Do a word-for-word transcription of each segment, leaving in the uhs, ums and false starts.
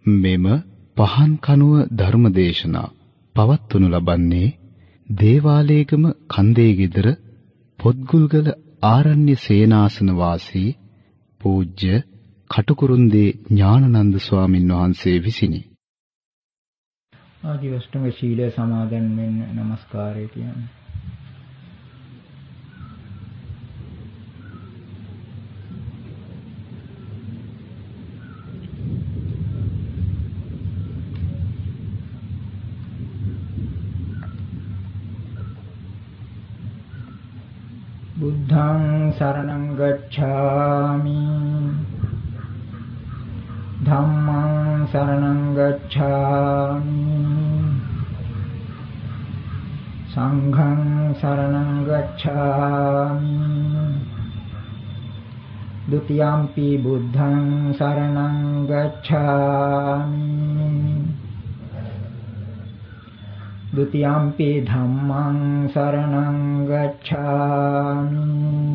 මෙම පහන් කනුව ධර්මදේශනා පවත්වනු ලබන්නේ දේවාලේගම කන්දේගෙදර පොත්ගුල්ගල ආරණ්‍ය සේනාසන වාසී පූජ්‍ය කටුකුරුන්දේ ඥානනන්ද ස්වාමින් වහන්සේ විසිනි. ආදිවස්තුම සීලය සමාදන් වෙන්න নমස්කාරය කියන්නේ. බුද්ධං සරණං ගච්ඡාමි ධම්මං සරණං ගච්ඡාමි සංඝං සරණං ගච්ඡාමි ဒုတိယံ පි බුද්ධං සරණං ගච්ඡාමි ဒုတိယံ පි ධම්මං සරණං ගච්ඡාමි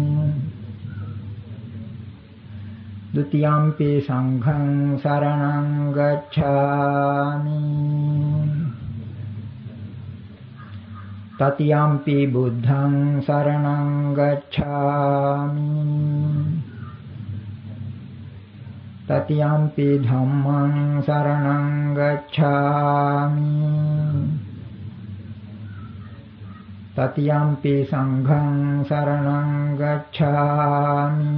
ဒုတိယံ පි සංඝං සරණං ගච්ඡාමි တတိယံ පි බුද්ධං සරණං ගච්ඡාමි တတိယံ පි ධම්මං සරණං ගච්ඡාමි တတိယံ පි සංඝං සරණං ගච්ඡාමි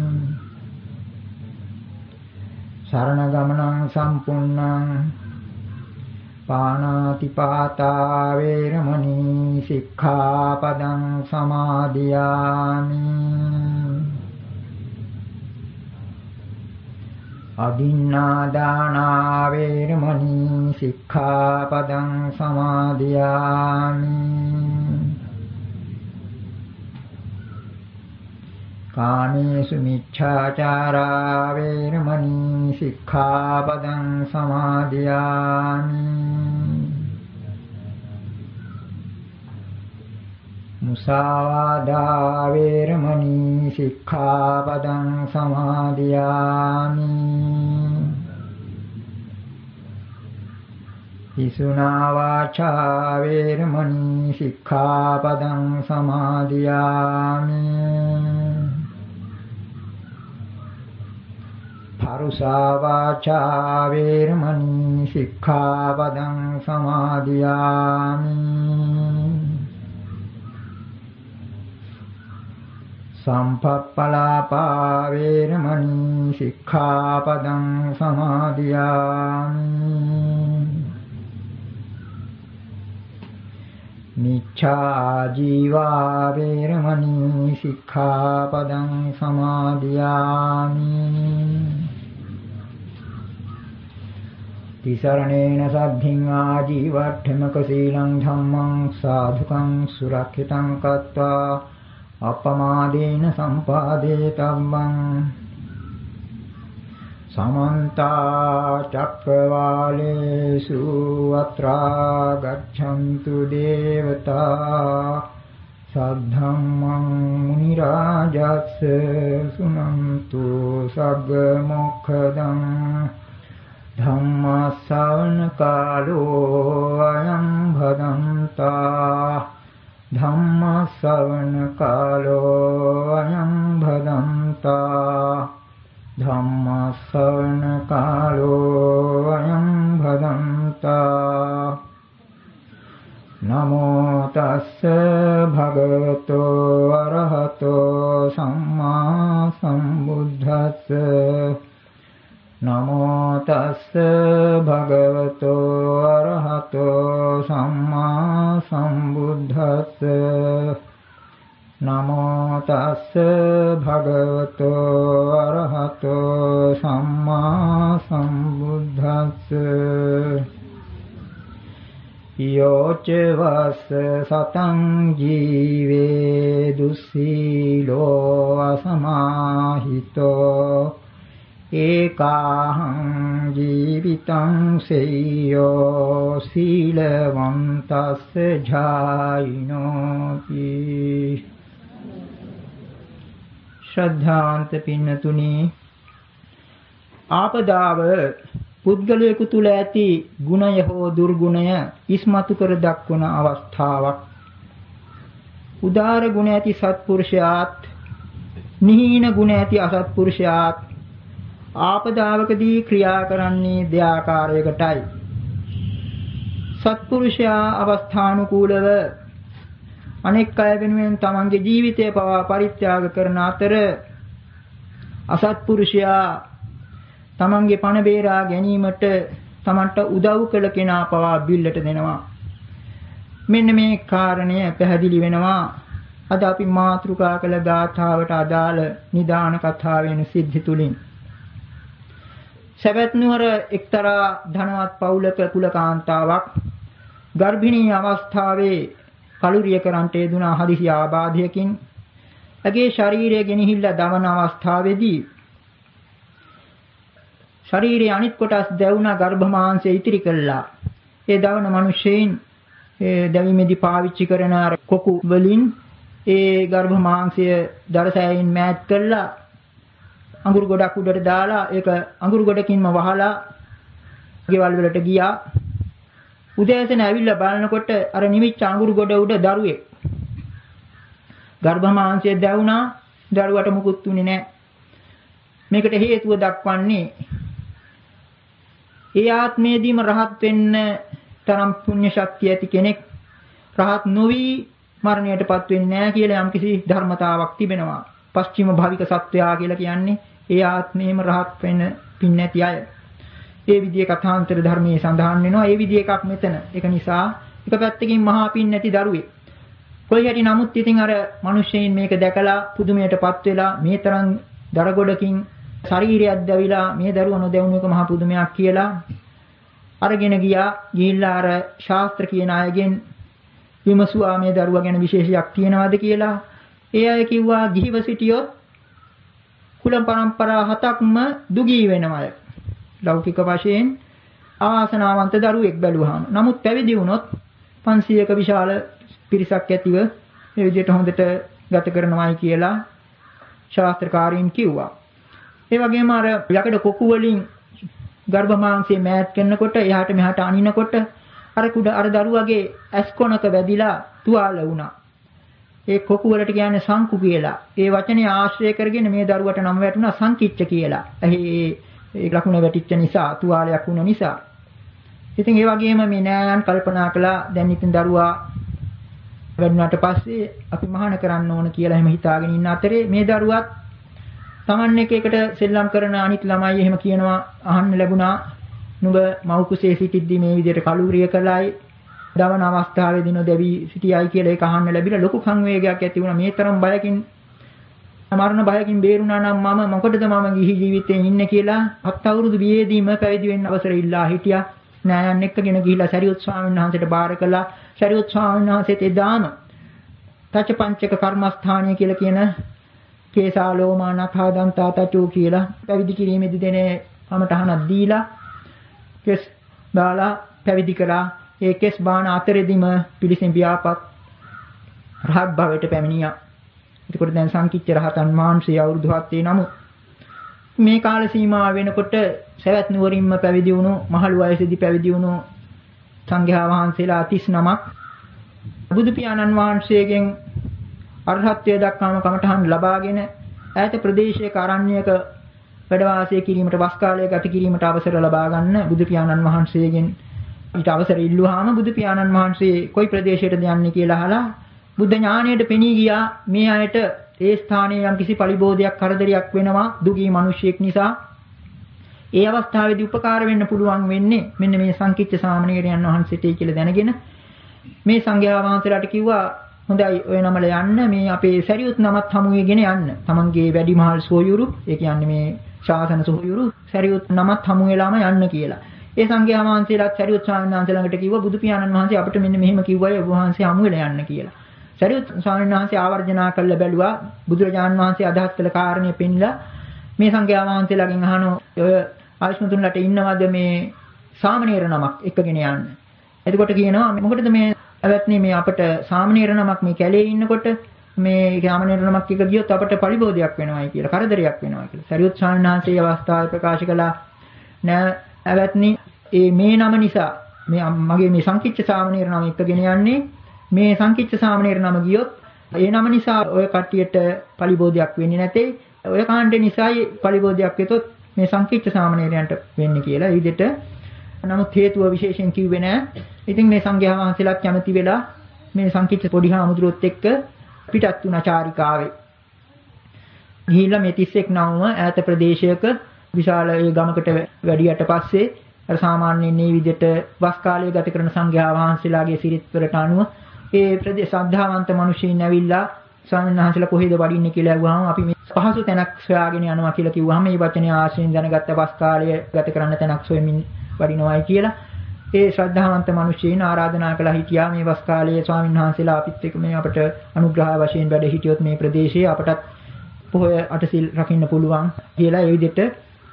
สารณกรรมนังสัมปุณนังปานาติปาตาเวรมณีสิกขาปดังสมาธิยามิอดินนาดานาเวรมณีสิกขาปดังสมาธิยามิกาเมสุมิจฉาจาราเวรมณีสิกขาปดังสมาธิยามิมุสาวาทาเวรมณีสิกขาปดังสมาธิยามิอิสุนาวาชาเวรมณีสิกขาปดังสมาธิยามิภารุสาวาชาเวรมณีสิกขาปดังสมาธิยามิสัมภัปปลาปาเวรมณีสิกขาปดังสมาธิยามิมิจฉาจีวาเวรมณีสิกขาปดังสมาธิยามิติสรณเนสัพพิงอาจีวัฏฐมกสีลังธัมมังสาธุกังสุรักขิตังกัตตวาอัปปมาเดนะสัมปาเดตัมมังสมันตาจักรวาเลสุอัตรากัจฉันตุเดวตาสัทธัมมังมุนิราจัสสะสุนันตุสัพพโมกขดังธัมมัสสวนกาโลอายังภดันตาธัมมัสสวนกาโลอายังภดันตาธัมมัสสวนกาโลอายังภดันตานะโมตัสสะภะคะวะโตอะระหะโตสัมมาสัมพุทธัสสะนะโมตัสสะภะคะวะโตอะระหะโตสัมมาสัมพุทธัสสะนะโมตัสสะภะคะวะโตอะระหะโตสัมมาสัมพุทธัสสะโยเจวัสสะตังจีเวดุสีโลอะสมาหิโตเอกาหังจีวิตังเสยโยสีเลวันตัสสะญายโนติශ්‍රද්ධාන්ත පින්නතුනි ආපදාව පුද්ගලයෙකු තුල ඇති ගුණය හෝ දුර්ගුණය ඉස්මතු කර දක්වන අවස්ථාවක්. උදාර ගුණ ඇති සත්පුරුෂයාත් නිහීන ගුණ ඇති අසත්පුරුෂයාත් ආපදාවකදී ක්‍රියා කරන්නේ දෙආකාරයකටයි. සත්පුරුෂයා අවස්ථානුකූලව අනෙක් අය වෙනුවෙන් තමන්ගේ ජීවිතය පවා පරිත්‍යාග කරන අතර අසත්පුරුෂයා තමන්ගේ පණ බේරා ගැනීමට තමන්ට උදව් කළ කෙනා පවා බිල්ලට දෙනවා. මෙන්න මේ කාරණය පැහැදිලි වෙනවා අද අපි මාතෘකා කළ ගාථාවට අදාළ නිදාන කතාවෙන සිද්ධි තුලින්. සවැත් නුවර එක්තරා ධනවත් පවුලක කුලකාන්තාවක් ගර්භිණී අවස්ථාවේ කලුරිය කරන්ට යෙදුණා හදිසි ආබාධයකින්. ඇගේ ශරීරය ගෙනහිල්ලා දවන අවස්ථාවේදී ශරීරයේ අනිත් කොටස් දැවුණා ගර්භ මාංශය ඉතිරි කළා. ඒ දවන මිනිසෙයින් ඒ දැවීමේදී පාවිච්චි කරන අර කොකු වලින් ඒ ගර්භ මාංශය දරසෑයින් මෑත් කළා. අඟුරු ගොඩක් උඩට දාලා ඒක අඟුරු ගොඩකින්ම වහලා ගෙවල් වලට ගියා. උදෑසන ඇවිල්ලා බලනකොට අර නිමිච්ච අඟුරු ගොඩ උඩ දරුවෙක්. ගර්භ මාංශය දැවුණා. දරුවට මුකුත් උනේ නැහැ. මේකට හේතුව දක්වන්නේ ඒ ආත්මයේදීම රහත් වෙන්න තරම් පුණ්‍ය ශක්තිය ඇති කෙනෙක් රහත් නොවි මරණයටපත් වෙන්නේ නැහැ කියලා යම්කිසි ධර්මතාවක් තිබෙනවා. පස්චිම භාවික සත්වයා කියලා කියන්නේ ඒ ආත්මයේම රහත් වෙන්න පින් නැති අය. ඒ විදිහේ කථාන්තර ධර්මයේ සඳහන් වෙනවා. ඒ විදිහ එකක් මෙතන. ඒක නිසා එක පැත්තකින් මහා පින් නැති දරුවෙක්. කොයි හැටි නමුත් ඉතින් අර මිනිස්සෙයින් මේක දැකලා පුදුමයටපත් වෙලා මේ තරම් දරගොඩකින් ශරීරයක් දැවිලා මේ දරුවා නොදැවුණු එක මහා පුදුමයක් කියලා අරගෙන ගියා. ගිහිල්ලා අර ශාස්ත්‍ර කියන අයගෙන් විමසුවා මේ දරුවා ගැන විශේෂයක් තියනවාද කියලා. ඒ අය කිව්වා ගිහිව සිටියොත් කුල පරම්පරා හතක්ම දුගී වෙනවය. ලෞකික වශයෙන් ආසනාවන්ත දරුවෙක් බැලුවාම. නමුත් පැවිදි වුණොත් පන්සියයක විශාල පිරිසක් ඇතිව මේ විදිහට හොඳට ගත කරනවායි කියලා ශාස්ත්‍රකාරීන් කිව්වා. ඒ වගේම අර යකඩ කොකු වලින් ගර්භ මාංශය මෑත් කරනකොට එහාට මෙහාට අනිනකොට අර කුඩ අර දරුවගේ ඇස් කොනක වැදිලා තුවාල වුණා. ඒ කොකු වලට කියන්නේ සංකු කියලා. ඒ වචනේ ආශ්‍රය කරගෙන මේ දරුවට නම් වැටුණා සංකිච්ච කියලා. එහි ඒ ලකුණ වැටිච්ච නිසා තුවාලයක් වුණ නිසා. ඉතින් ඒ වගේම මේ නෑයන් කල්පනා කළා දැන් ඉතින් දරුවා වැඩුණාට පස්සේ අපි මහාන කරන්න ඕන කියලා එහෙම හිතාගෙන ඉන්න අතරේ මේ දරුවත් Taman එක එකට සෙල්ලම් කරන අනිත් ළමයි එහෙම කියනවා අහන්න ලැබුණා. නුඹ මව් කුසේ සිටිද්දී මේ විදිහට කලුරිය කළායි දවන අවස්ථාවේදී නොදැවි සිටියයි කියලා ඒක අහන්න ලැබිලා ලොකු සංවේගයක් ඇති වුණා. මේ තරම් බයකින් මරණ බයකින් බේරුණා නම් මම මොකටද මම ගිහි ජීවිතේ ඉන්නේ කියලා හත් අවුරුදු වියේදීම පැවිදි වෙන්න අවසර ඉල්ලා හිටියා. නෑයන් එක්කගෙන ගිහිලා සරියුත් ස්වාමීන් වහන්සේට බාර කළා. සරියුත් ස්වාමීන් වහන්සේට එදාම තචපංචක කර්මස්ථානය කියලා කියන කේසාලෝමා නඛා දන්තා තචෝ කියලා පැවිදි කිරීමේදී දෙන කමටහනක් දීලා කෙස් දාලා පැවිදි කළා. ඒ කෙස් බාන අතරෙදිම පිළිසින් ව්‍යාපත් රහත් භවයට පැමිණියා. එතකොට දැන් සංකිච්ච රහතන් වහන්සේ අවුරුදු හතේ නමුත් මේ කාල සීමාව වෙනකොට සවැත් නුවරින්ම පැවිදි වුණු මහලු වයසේදී පැවිදි වුණු සංඝයා වහන්සේලා තිස් නමක් බුදු පියාණන් වහන්සේගෙන් අරහත්ත්වයට දක්වාම කමඨහන් ලබාගෙන ඈත ප්‍රදේශයක අරණ්‍යයක වැඩ වාසය කිරීමට වස් කාලය ගත කිරීමට අවසර ලබා ගන්න බුදු පියාණන් වහන්සේගෙන් ඊට අවසර ඉල්ලුවාම බුදු පියාණන් වහන්සේ කොයි ප්‍රදේශයටද යන්නේ කියලා අහලා බුද්ධ ඥාණයට පෙනී ගියා. මේ අයට ඒ ස්ථානයේ යම් කිසි පරිබෝධයක් කරදරයක් වෙනවා දුගී මිනිසෙක් නිසා. ඒ අවස්ථාවේදී උපකාර වෙන්න පුළුවන් වෙන්නේ මෙන්න මේ සංකිච්ඡ සාමණේරයන් වහන්සේටයි කියලා දැනගෙන මේ සංඝයා වහන්සේලාට කිව්වා හොඳයි ඔය නමල යන්න මේ අපේ සරියුත් නමත් හමුවේගෙන යන්න. තමන්ගේ වැඩිමහල් සෝයුරු ඒ කියන්නේ මේ ශාසන සෝයුරු සරියුත් නමත් හමු වෙලාම යන්න කියලා. ඒ සංඝයා වහන්සේලාත් සරියුත් ස්වාමීන් වහන්සේ ළඟට කිව්වා බුදු පියාණන් වහන්සේ අපිට මෙන්න මෙහෙම කිව්වයි ඔබ වහන්සේ හමු වෙලා යන්න කියලා. සරියුත් ස්වාමීන් වහන්සේ ආවර්ජනා කළ බැලුවා බුදුරජාණන් වහන්සේ අදහස් කළ කාරණේ පෙන්නලා මේ සංඝයා වහන්සේලාගෙන් අහනවා ඔය ආයුෂ්මතුන්ලට ඉන්නවද මේ සාමණේර නමක් එක්කගෙන යන්න. එතකොට කියනවා මොකටද මේ අවත්නේ මේ අපට සාමණේර නමක් මේ කැලේ ඉන්නකොට මේ සාමණේර නමක් එක ගියොත් අපට පරිබෝධයක් වෙනවායි කියලා කරදරයක් වෙනවා කියලා. සරියුත් ස්වාමීන් වහන්සේ අවස්ථාවේ ප්‍රකාශ කළා නෑ ඇවැත්නි ඒ මේ නම නිසා මේ මගේ මේ සංකිච්ඡ සාමණේර නම එක්කගෙන යන්නේ මේ සංකිච්ඡ සාමණේර නම ගියොත් ඒ නම නිසා ඔය කට්ටියට පරිබෝධයක් වෙන්නේ නැtei ඔය කාණ්ඩේ නිසායි පරිබෝධයක් වෙතොත් මේ සංකිච්ඡ සාමණේරයන්ට වෙන්නේ කියලා. ඒ විදිහට නමුත් හේතුව විශේෂයෙන් කිව්වේ නැහැ. ඉතින් මේ සංඝයා වහන්සේලාත් කැමති වෙලා මේ සංකිච්ඡ පොඩි හාමුදුරුවොත් එක්ක පිටත් වුණා චාරිකාවේ. ගිහිල්ලා මේ තිස් එක් නවම ඈත ප්‍රදේශයක විශාල ඒ ගමකට වැඩියට පස්සේ අර සාමාන්‍යයෙන් මේ විදිහට වස් කාලය ගත කරන සංඝයා වහන්සේලාගේ සිරිත් වලට අනුව ඒ ප්‍රදේශ ශ්‍රද්ධාවන්ත මිනිසුන් ඇවිල්ලා ස්වාමීන් වහන්සේලා කොහෙද වඩින්නේ කියලා අහුවාම අපි මේ පහසු තැනක් සොයාගෙන යනවා කියලා කිව්වහම මේ වචනේ ආශ්‍රයෙන් දැනගත්ත වස් කාලය ගත කරන්න තැනක් සොයමින් වඩිනවායි කියලා. ඒ ශ්‍රද්ධාවන්ත මිනිසුන් ආරාධනා කළා හිටියා මේ වස් කාලයේ ස්වාමීන් වහන්සේලා අපිත් එක්ක මේ අපට අනුග්‍රහ වශයෙන් වැඩ හිටියොත් මේ ප්‍රදේශයේ අපටත් පොහොය අටසිල් රකින්න පුළුවන් කියලා. ඒ විදිහට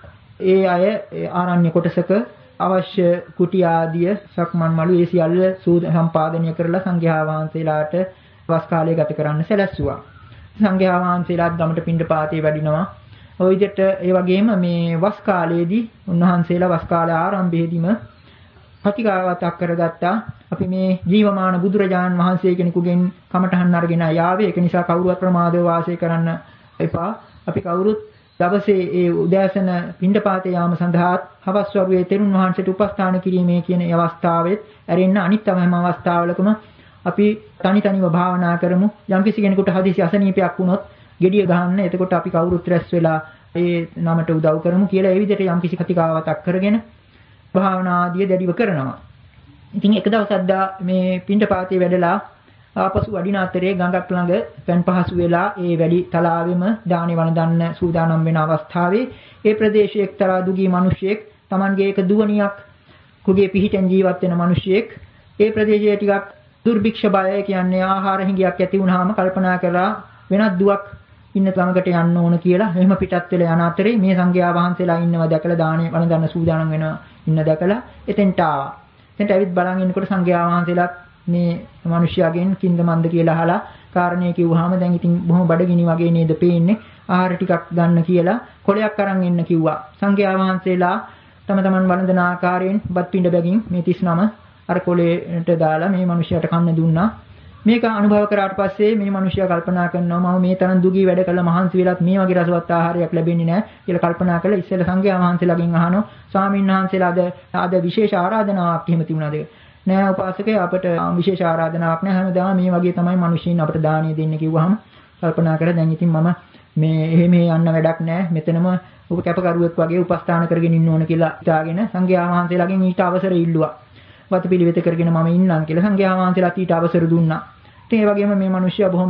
ඒ අය ආරණ්‍ය කොටසක අවශ්‍ය කුටි ආදිය සක්මන් මළු ඒ සියල්ල සම්පාදනය කරලා සංඝයා වහන්සේලාට වස් කාලය ගත කරන්න සැලැස්සුවා. සංඝයා වහන්සේලාත් ගමට පිණ්ඩපාතේ වඩිනවා. ওই විදිහට ඒ වගේම මේ වස් කාලයේදී උන්වහන්සේලා වස් කාලය ආරම්භයේදීම ප්‍රතිකාවතක් කරගත්තා. අපි මේ ජීවමාන බුදුරජාණන් වහන්සේ කෙනෙකුගෙන් කමඨහන් අරගෙන යාවේ. ඒක නිසා කවුරුවත් ප්‍රමාදව වාසය කරන්න එපා. අපි කවුරුත් දවසේ ඒ උදෑසන පිණ්ඩපාතේ යාම සඳහා හවස් වරුවේ තෙරුන් වහන්සේට උපස්ථාන කිරීමේ කියන අවස්ථාවෙත් ඇරෙන්න අනිත් හැම අවස්ථාවලකම අපි තනි තනිව භාවනා කරමු. යම්කිසි කෙනෙකුට හදිසි අසනීපයක් වුණොත් gediya ගහන්න. එතකොට අපි කවුරුත් රැස් වෙලා ඒ නමට උදව් කරමු කියලා ඒ විදිහට යම්කිසි කතිකාවතක් කරගෙන භාවනා ආදිය දැඩිව කරනවා. ඉතින් එක දවසක් මේ පිණ්ඩපාතේ වැඩලා ආපසු වඩින අතරේ ගඟක් ළඟ පෙන් පහසු වෙලා ඒ වැඩි තලාවෙම දානේ වළඳන්න සූදානම් වෙන අවස්ථාවේ ඒ ප්‍රදේශයේ එක්තරා දුගී මිනිසෙක් Tamanගේ එක දුවණියක් කුගේ පිහිටෙන් ජීවත් වෙන මිනිසෙක් ඒ ප්‍රදේශයේ ටිකක් දුර්භික්ෂ බය කියන්නේ ආහාර හිඟයක් ඇති වුනහම කල්පනා කරලා වෙනත් දුවක් ඉන්න ළඟකට යන්න ඕන කියලා එහෙම පිටත් වෙලා යන අතරේ මේ සංඝයා වහන්සේලා ඉන්නවා දැකලා දානේ වළඳන්න සූදානම් වෙනවා ඉන්න දැකලා එතෙන්ට ආවා. එතෙන්ට ඇවිත් බලන් ඉන්නකොට සංඝයා වහන්සේලා මේ මිනිහයාගෙන් කින්ද මන්ද කියලා අහලා කාරණේ කිව්වහම දැන් ඉතින් බොහොම බඩගිනි වගේ නේද පේන්නේ ආහාර ටිකක් ගන්න කියලා කොලයක් අරන් එන්න කිව්වා. සංඝයා වහන්සේලා තම තමන් වළඳන ආකාරයෙන් බත් පිඬ බැගින් මේ තිස් නම අර කොලේට දාලා මේ මිනිහයාට කන්න දුන්නා. මේක අනුභව කරාට පස්සේ මේ මිනිහයා කල්පනා කරනවා මම මේ තරම් දුගී වැඩ කළා මහන්සි වෙලත් මේ වගේ රසවත් ආහාරයක් ලැබෙන්නේ නැහැ කියලා කල්පනා කරලා ඉස්සෙල්ලා සංඝයා වහන්සේලාගෙන් අහනවා ස්වාමීන් වහන්සේලාද අද විශේෂ ආරාධනාවක් එහෙම තිබුණාද? නෑ උපාසකේ අපට විශේෂ ආරාධනාවක් නෑ හැමදාම මේ වගේ තමයි මිනිස්සුන් අපට දානිය දෙන්න කිව්වහම කල්පනා කරලා දැන් ඉතින් මම මේ එහෙම යන්න වැඩක් නෑ මෙතනම ඔබ කැපකරුවෙක් වගේ උපස්ථාන කරගෙන ඉන්න ඕන කියලා හිතාගෙන සංඝයා වහන්සේලාගෙන් ඊට අවසර ඉල්ලුවා. වතපිළිවෙත කරගෙන මම ඉන්නම් කියලා සංඝයා වහන්සේලාට ඊට අවසර දුන්නා. ඉතින් ඒ වගේම මේ මිනිස්සයා බොහොම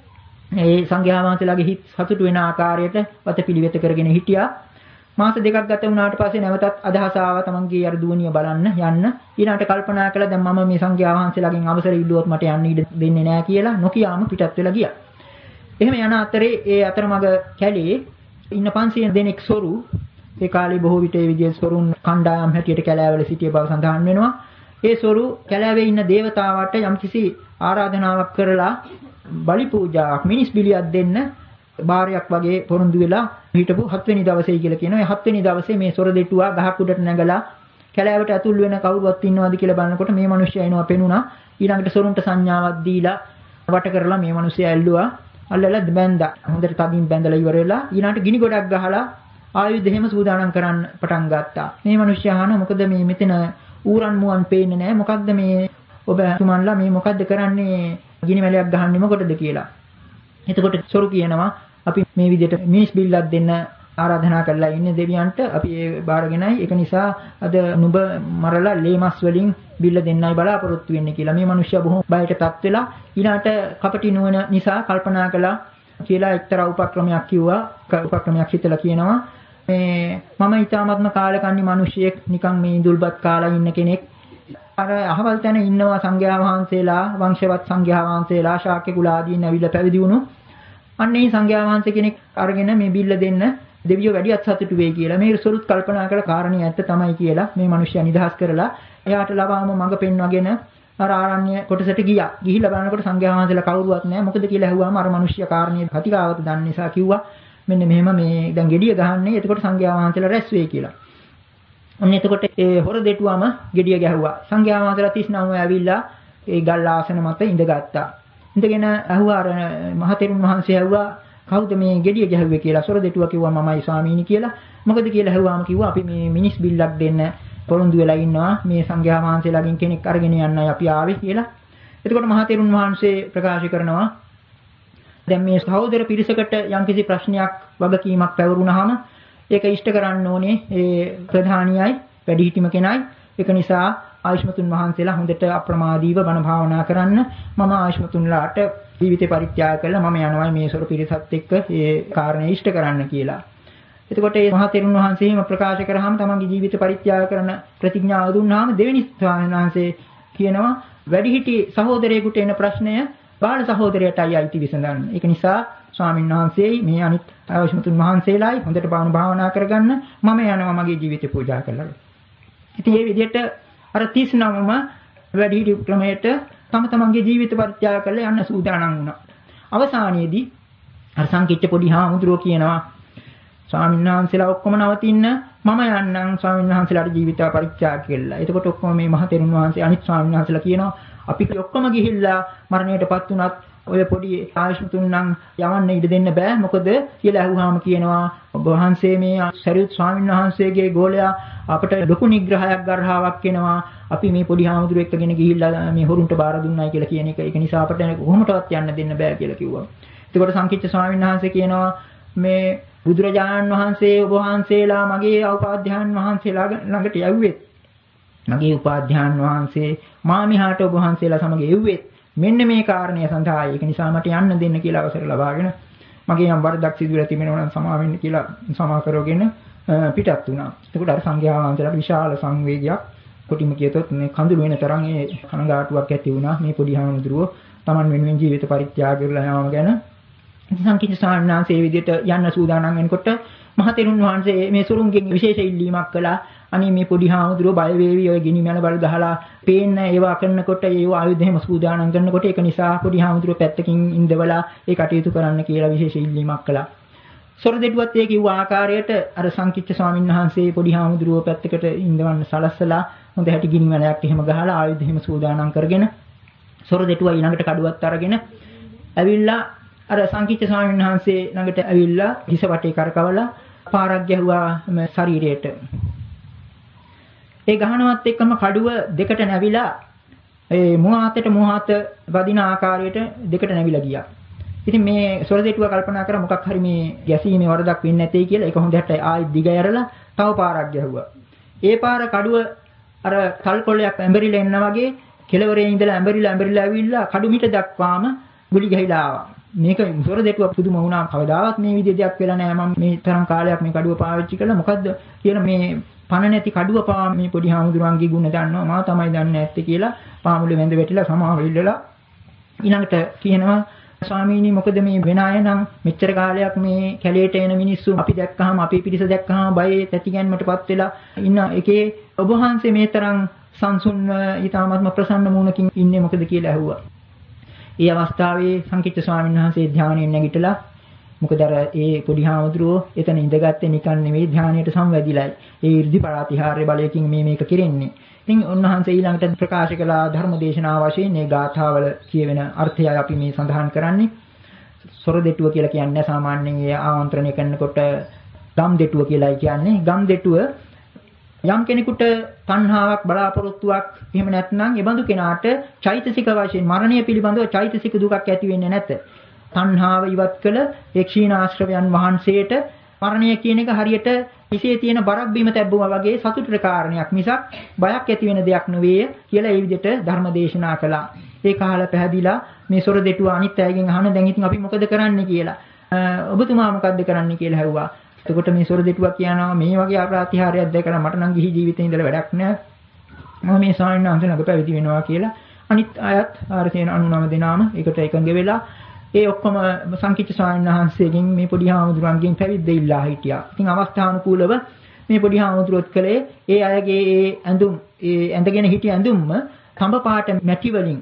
ඒ සංඝයා වහන්සේලාගේ හිත් සතුටු වෙන ආකාරයට වතපිළිවෙත කරගෙන හිටියා. මාස දෙකක් ගත වුණාට පස්සේ නැවතත් අදහස ආවා තමන්ගේ අර දුවනිය බලන්න යන්න. ඊළඟට කල්පනා කළා දැන් මම මේ සංඝයා වහන්සේලාගෙන් අවසර ඉල්ලුවොත් මට යන්න ඉඩ දෙන්නේ නැහැ කියලා නොකියාම පිටත් වෙලා ගියා. එහෙම යන අතරේ ඒ අතරමඟ කැලේ ඉන්න පන්සිය දෙනෙක් සොරු ඒ කාලේ බොහෝ විට ඒ විදිහේ සොරුන් කණ්ඩායම් හැටියට කැලෑවල සිටිය බව සඳහන් වෙනවා. ඒ සොරු කැලෑවේ ඉන්න දේවතාවට යම්කිසි ආරාධනාවක් කරලා බලි පූජාවක් මිනිස් බිලියක් දෙන්න බාරයක් වගේ පොරොන්දු වෙලා හිටපු හත්වෙනි දවසේ කියලා කියනවා. ඒ හත්වෙනි දවසේ මේ සොර දෙටුවා ගහක් උඩට නැගලා කැලෑවට ඇතුල් වෙන කවුරුවත් ඉන්නවද කියලා බලනකොට මේ මිනිස්සයා එනවා පෙනුණා. ඊළඟට සොරුන්ට සංඥාවක් දීලා වට කරලා මේ මිනිස්සයා ඇල්ලුවා. අල්ලලා බැඳා. හොඳට තදින් බැඳලා ඉවර වෙලා ඊළඟට ගිනි ගොඩක් ගහලා ආයුධ එහෙම සූදානම් කරන්න පටන් ගත්තා. මේ මිනිස්සයා අහනවා මොකද මේ මෙතන ඌරන් මුවන් පේන්නේ නැහැ. මොකද්ද මේ ඔබ තුමන්ලා මේ මොකද්ද කරන්නේ ගිනි මැලයක් ගහන්නේ මොකටද කියලා. එතකොට සොරු කියනවා අපි මේ විදිහට මිනිස් බිල්ලක් දෙන්න ආරාධනා කරලා ඉන්නේ දෙවියන්ට අපි ඒ බාරගෙනයි ඒක නිසා අද නුඹ මරලා ලේමස් වලින් බිල්ල දෙන්නයි බලාපොරොත්තු වෙන්නේ කියලා. මේ මිනිස්සයා බොහොම බයටපත් වෙලා ඊළාට කපටි නුවණ නිසා කල්පනා කළා කියලා එක්තරා උපක්‍රමයක් කිව්වා. උපක්‍රමයක් හිතලා කියනවා මේ මම ඊටාත්ම කාලකන්ණි මිනිසියෙක් නිකන් මේ ඉඳුල්පත් කාලා ඉන්න කෙනෙක් අර අහවල් තැන ඉන්නවා සංඝයා වහන්සේලා වංශවත් සංඝයා වහන්සේලා ශාක්‍ය කුල ආදීන් ඇවිල්ලා පැවිදි වුණු අන්නේ සංඝයා වහන්සේ කෙනෙක් අරගෙන මේ බිල්ල දෙන්න දෙවියෝ වැඩිවත් සතුටු වෙයි කියලා මේ සොරුත් කල්පනා කළ කාරණේ ඇත්ත තමයි කියලා මේ මිනිස්සයා නිදහස් කරලා එයාට ලබාම මඟ පෙන්වගෙන අර ආරණ්‍ය කොටසට ගියා. ගිහිල්ලා බලනකොට සංඝයා වහන්සේලා කවුරුවත් නැහැ. මොකද කියලා ඇහුවාම අර මිනිස්සයා කාරණේ කතිකාවත දන්න නිසා කිව්වා මෙන්න මෙහෙම මේ දැන් gediya ගහන්නේ එතකොට සංඝයා වහන්සේලා රැස් වෙයි කියලා. ඔන්න එතකොට ඒ හොර දෙටුවම gediya ගැහුවා. සංඝයා වහන්සේලා තිස්නම ඇවිල්ලා ඒ ගල් ආසන මත ඉඳගත්තා. ඉඳගෙන ඇහුවා අර මහතෙරුන් වහන්සේ ඇහුවා කවුද මේ gediya ගැහුවේ කියලා. සොර දෙටුවා කිව්වා මමයි ස්වාමීනි කියලා. මොකද කියලා ඇහුවාම කිව්වා අපි මේ මිනිස් බිල්ලක් දෙන්න පොරොන්දු වෙලා ඉන්නවා. මේ සංඝයා වහන්සේලාගෙන් කෙනෙක් අරගෙන යන්නයි අපි ආවේ කියලා. එතකොට මහතෙරුන් වහන්සේ ප්‍රකාශ කරනවා දැන් මේ සහෝදර පිරිසකට යම්කිසි ප්‍රශ්නයක් වගකීමක් පැවරුනහම ඒක ඉෂ්ට කරන්න ඕනේ ඒ ප්‍රධානියයි වැඩිහිටිම කෙනයි. ඒක නිසා ආයුෂ්මතුන් වහන්සේලා හොඳට අප්‍රමාදීව බණ භාවනා කරන්න මම ආයුෂ්මතුන්ලාට ජීවිතේ පරිත්‍යාග කළා මම යනවා මේ සොර පිරිසත් එක්ක ඒ කාරණේ ඉෂ්ට කරන්න කියලා. එතකොට මේ මහා තෙරුන් වහන්සේම ප්‍රකාශ කරාම තමන්ගේ ජීවිත පරිත්‍යාග කරන ප්‍රතිඥාව දුන්නාම දෙවෙනි ස්වාමීන් වහන්සේ කියනවා වැඩිහිටි සහෝදරයෙකුට එන ප්‍රශ්නය බාල සහෝදරයටයි අයිති විසඳන්න. ඒක නිසා ස්වාමීන් වහන්සේයි මේ අනිත් ආයුෂ්මතුන් වහන්සේලායි හොඳට බණ භාවනා කරගන්න මම යනවා මගේ ජීවිතේ පූජා කරලා. ඉතින් මේ විදිහට අර තිස් නවම වැඩිහිටි ක්‍රමයට තම තමන්ගේ ජීවිත පරිත්‍යාග කරලා යන්න සූදානම් වුණා. අවසානයේදී අර සංකීච්ච පොඩි හාමුදුරුවෝ කියනවා ස්වාමීන් වහන්සේලා ඔක්කොම නවතින්න මම යන්නම් ස්වාමීන් වහන්සේලාට ජීවිත පරිත්‍යාග කළා. එතකොට ඔක්කොම මේ මහ තෙරුන් වහන්සේ අනිත් ස්වාමීන් වහන්සේලා කියනවා අපි ඔක්කොම ගිහිල්ලා මරණයටපත් වුණත් ඔය පොඩි ආයුෂ්මතුන් නම් යවන්න ඉඩ දෙන්න බෑ. මොකද කියලා අහුවාම කියනවා ඔබ වහන්සේ මේ සරියුත් ස්වාමීන් වහන්සේගේ ගෝලයා අපට ලොකු නිග්‍රහයක් ගර්හාවක් වෙනවා. අපි මේ පොඩි හාමුදුරුවෝ එක්කගෙන ගිහිල්ලා මේ හොරුන්ට බාර දුන්නයි කියලා කියන එක. ඒක නිසා අපට කොහොමටවත් යන්න දෙන්න බෑ කියලා කිව්වා. එතකොට සංකීච්ච ස්වාමීන් වහන්සේ කියනවා මේ බුදුරජාණන් වහන්සේ ඔබ වහන්සේලා මගේ උපාධ්‍යාන් වහන්සේලා ළඟට යවුවෙත්. මගේ උපාධ්‍යාන් වහන්සේ මාමිහාට ඔබ වහන්සේලා සමග එව්වෙත්. මෙන්න මේ කාරණය සඳහා ඒක නිසා මට යන්න දෙන්න කියලා අවසර ලබාගෙන මගේ යම් වරදක් සිදු වෙලා තිබෙනවා නම් සමා වෙන්න කියලා සමා කරගෙන පිටත් වුණා. එතකොට අර සංඝයා වහන්සේලාට විශාල සංවේගයක් කොටිම කියතොත් මේ කඳුළු වෙන තරම් ඒ කනගාටුවක් ඇති වුණා. මේ පොඩි හාමුදුරුවෝ Taman වෙනුවෙන් ජීවිත පරිත්‍යාග කරලා යාම ගැන. සංකීර්ණ සාමණේරයන්සේ විදිහට යන්න සූදානම් වෙනකොට මහ තෙරුන් වහන්සේ මේ සුරුන්ගෙන් විශේෂ ඉල්ලීමක් කළා. අනේ මේ පොඩි හාමුදුරුවෝ බය වේවි ඔය ගිනි මැල බල ගහලා පේන්න ඒවා කරනකොට ඒව ආයුධ එහෙම සූදානම් කරනකොට ඒක නිසා පොඩි හාමුදුරුවෝ පැත්තකින් ඉඳවලා ඒ කටයුතු කරන්න කියලා විශේෂ ඉල්ලීමක් කළා. සොර දෙටුවත් ඒ කිව්ව ආකාරයට අර සංකීච්ච ස්වාමීන් වහන්සේ පොඩි හාමුදුරුවෝ පැත්තකට ඉඳවන්න සලස්සලා හොඳ හැටි ගිනි මැලයක් එහෙම ගහලා ආයුධ එහෙම සූදානම් කරගෙන සොර දෙටුවා ඊළඟට කඩුවත් අරගෙන ඇවිල්ලා අර සංකීච්ච ස්වාමීන් වහන්සේ ළඟට ඇවිල්ලා හිස වටේ කරකවලා පාරක් ගැහුවා ශරීරයට. ඒ ගහනවත් එක්කම කඩුව දෙකට නැවිලා ඒ මුවාතට මුවාත වදින ආකාරයට දෙකට නැවිලා ගියා. ඉතින් මේ සොරදෙටුව කල්පනා කරා මොකක් හරි මේ ගැසීමේ වරදක් වෙන්නේ නැtei කියලා ඒක හොඳට ආයෙත් දිග ඇරලා තව පාරක් ගැහුවා. ඒ පාර කඩුව අර තල් කොළයක් ඇඹරිලා එන්න වගේ කෙළවරේ ඉඳලා ඇඹරිලා ඇඹරිලා ඇවිල්ලා කඩු මිට දක්වාම ගුලි ගහිලා ආවා. මේක සොරදෙටුව පුදුම වුණා. කවදාවත් මේ විදිහේ දෙයක් වෙලා නැහැ. මම මේ තරම් කාලයක් මේ කඩුව පාවිච්චි කළා. මොකද්ද කියලා මේ පණ නැති කඩුව පා මේ පොඩි හාමුදුරුවන්ගේ ගුණ දන්නවා. මා තමයි දන්නේ නැත්තේ කියලා පාමුලේ වැඳ වැටිලා සමාව ඉල්ලලා ඊළඟට කියනවා ස්වාමීනි මොකද මේ වෙන අය නම් මෙච්චර කාලයක් මේ කැලේට එන මිනිස්සු අපි දැක්කහම අපේ පිරිස දැක්කහම බයේ තැතිගැන්මටපත් වෙලා ඉන්න එකේ ඔබ වහන්සේ මේ තරම් සංසුන්ව ඊටාත්ම ප්‍රසන්න මූණකින් ඉන්නේ මොකද කියලා ඇහුවා. ඒ අවස්ථාවේ සංකීර්ණ ස්වාමීන් වහන්සේ ධානයෙන් නැගිටලා මොකද අර ඒ පොඩි හාමුදුරුවෝ එතන ඉඳගත්තේ නිකන් නෙවෙයි ධානයට සංවැදිලායි. ඒ 이르දි ප්‍රාතිහාර්ය බලයකින් මේ මේක කෙරෙන්නේ. ඉතින් උන්වහන්සේ ඊළඟට ප්‍රකාශ කළ ධර්ම දේශනාව වශයෙන් මේ ගාථාවල කියවෙන අර්ථය අපි මේ සඳහන් කරන්නේ. සොර දෙටුව කියලා කියන්නේ සාමාන්‍යයෙන් ඒ ආමන්ත්‍රණය කරනකොට ගම් දෙටුව කියලායි කියන්නේ. ගම් දෙටුව යම් කෙනෙකුට තණ්හාවක් බලාපොරොත්තුවක් එහෙම නැත්නම් ඒ බඳු කෙනාට චෛතසික වශයෙන් මරණය පිළිබඳව චෛතසික දුකක් ඇති වෙන්නේ නැත. තණ්හාව ඉවත් කළ ඒ ක්ෂීණාශ්‍රවයන් වහන්සේට මරණය කියන එක හරියට හිසේ තියෙන බරක් බිම තැබුවා වගේ සතුටට කාරණයක් මිසක් බයක් ඇති වෙන දෙයක් නෙවෙයි කියලා ඒ විදිහට ධර්ම දේශනා කළා. ඒ කාලේ පැහැදිලා මේ සොර දෙටුව අනිත් අයගෙන් අහන දැන් ඉතින් අපි මොකද කරන්නේ කියලා. ඔබතුමා මොකද්ද කරන්නේ කියලා ඇහුවා. එතකොට මේ සොර දෙටුව කියනවා මේ වගේ අප්‍රාතිහාරයක් දැකලා මට නම් ගිහි ජීවිතේ ඉඳලා වැඩක් නැහැ. මම මේ ස්වාමීන් වහන්සේ ළඟ පැවිදි වෙනවා කියලා අනිත් අයත් හරියට අනුනම දෙනාම ඒකට එකඟ වෙලා ඒ ඔක්කොම සංකීර්ණ ස්වාමීන් වහන්සේගෙන් මේ පොඩි හාමුදුරන්ගෙන් පැවිද්ද ඉල්ලා හිටියා. ඉතින් අවස්ථානුකූලව මේ පොඩි හාමුදුරුවොත් කලේ ඒ අයගේ ඒ ඇඳුම් ඒ ඇඳගෙන හිටිය ඇඳුම්ම තඹ පාට මැටි වලින්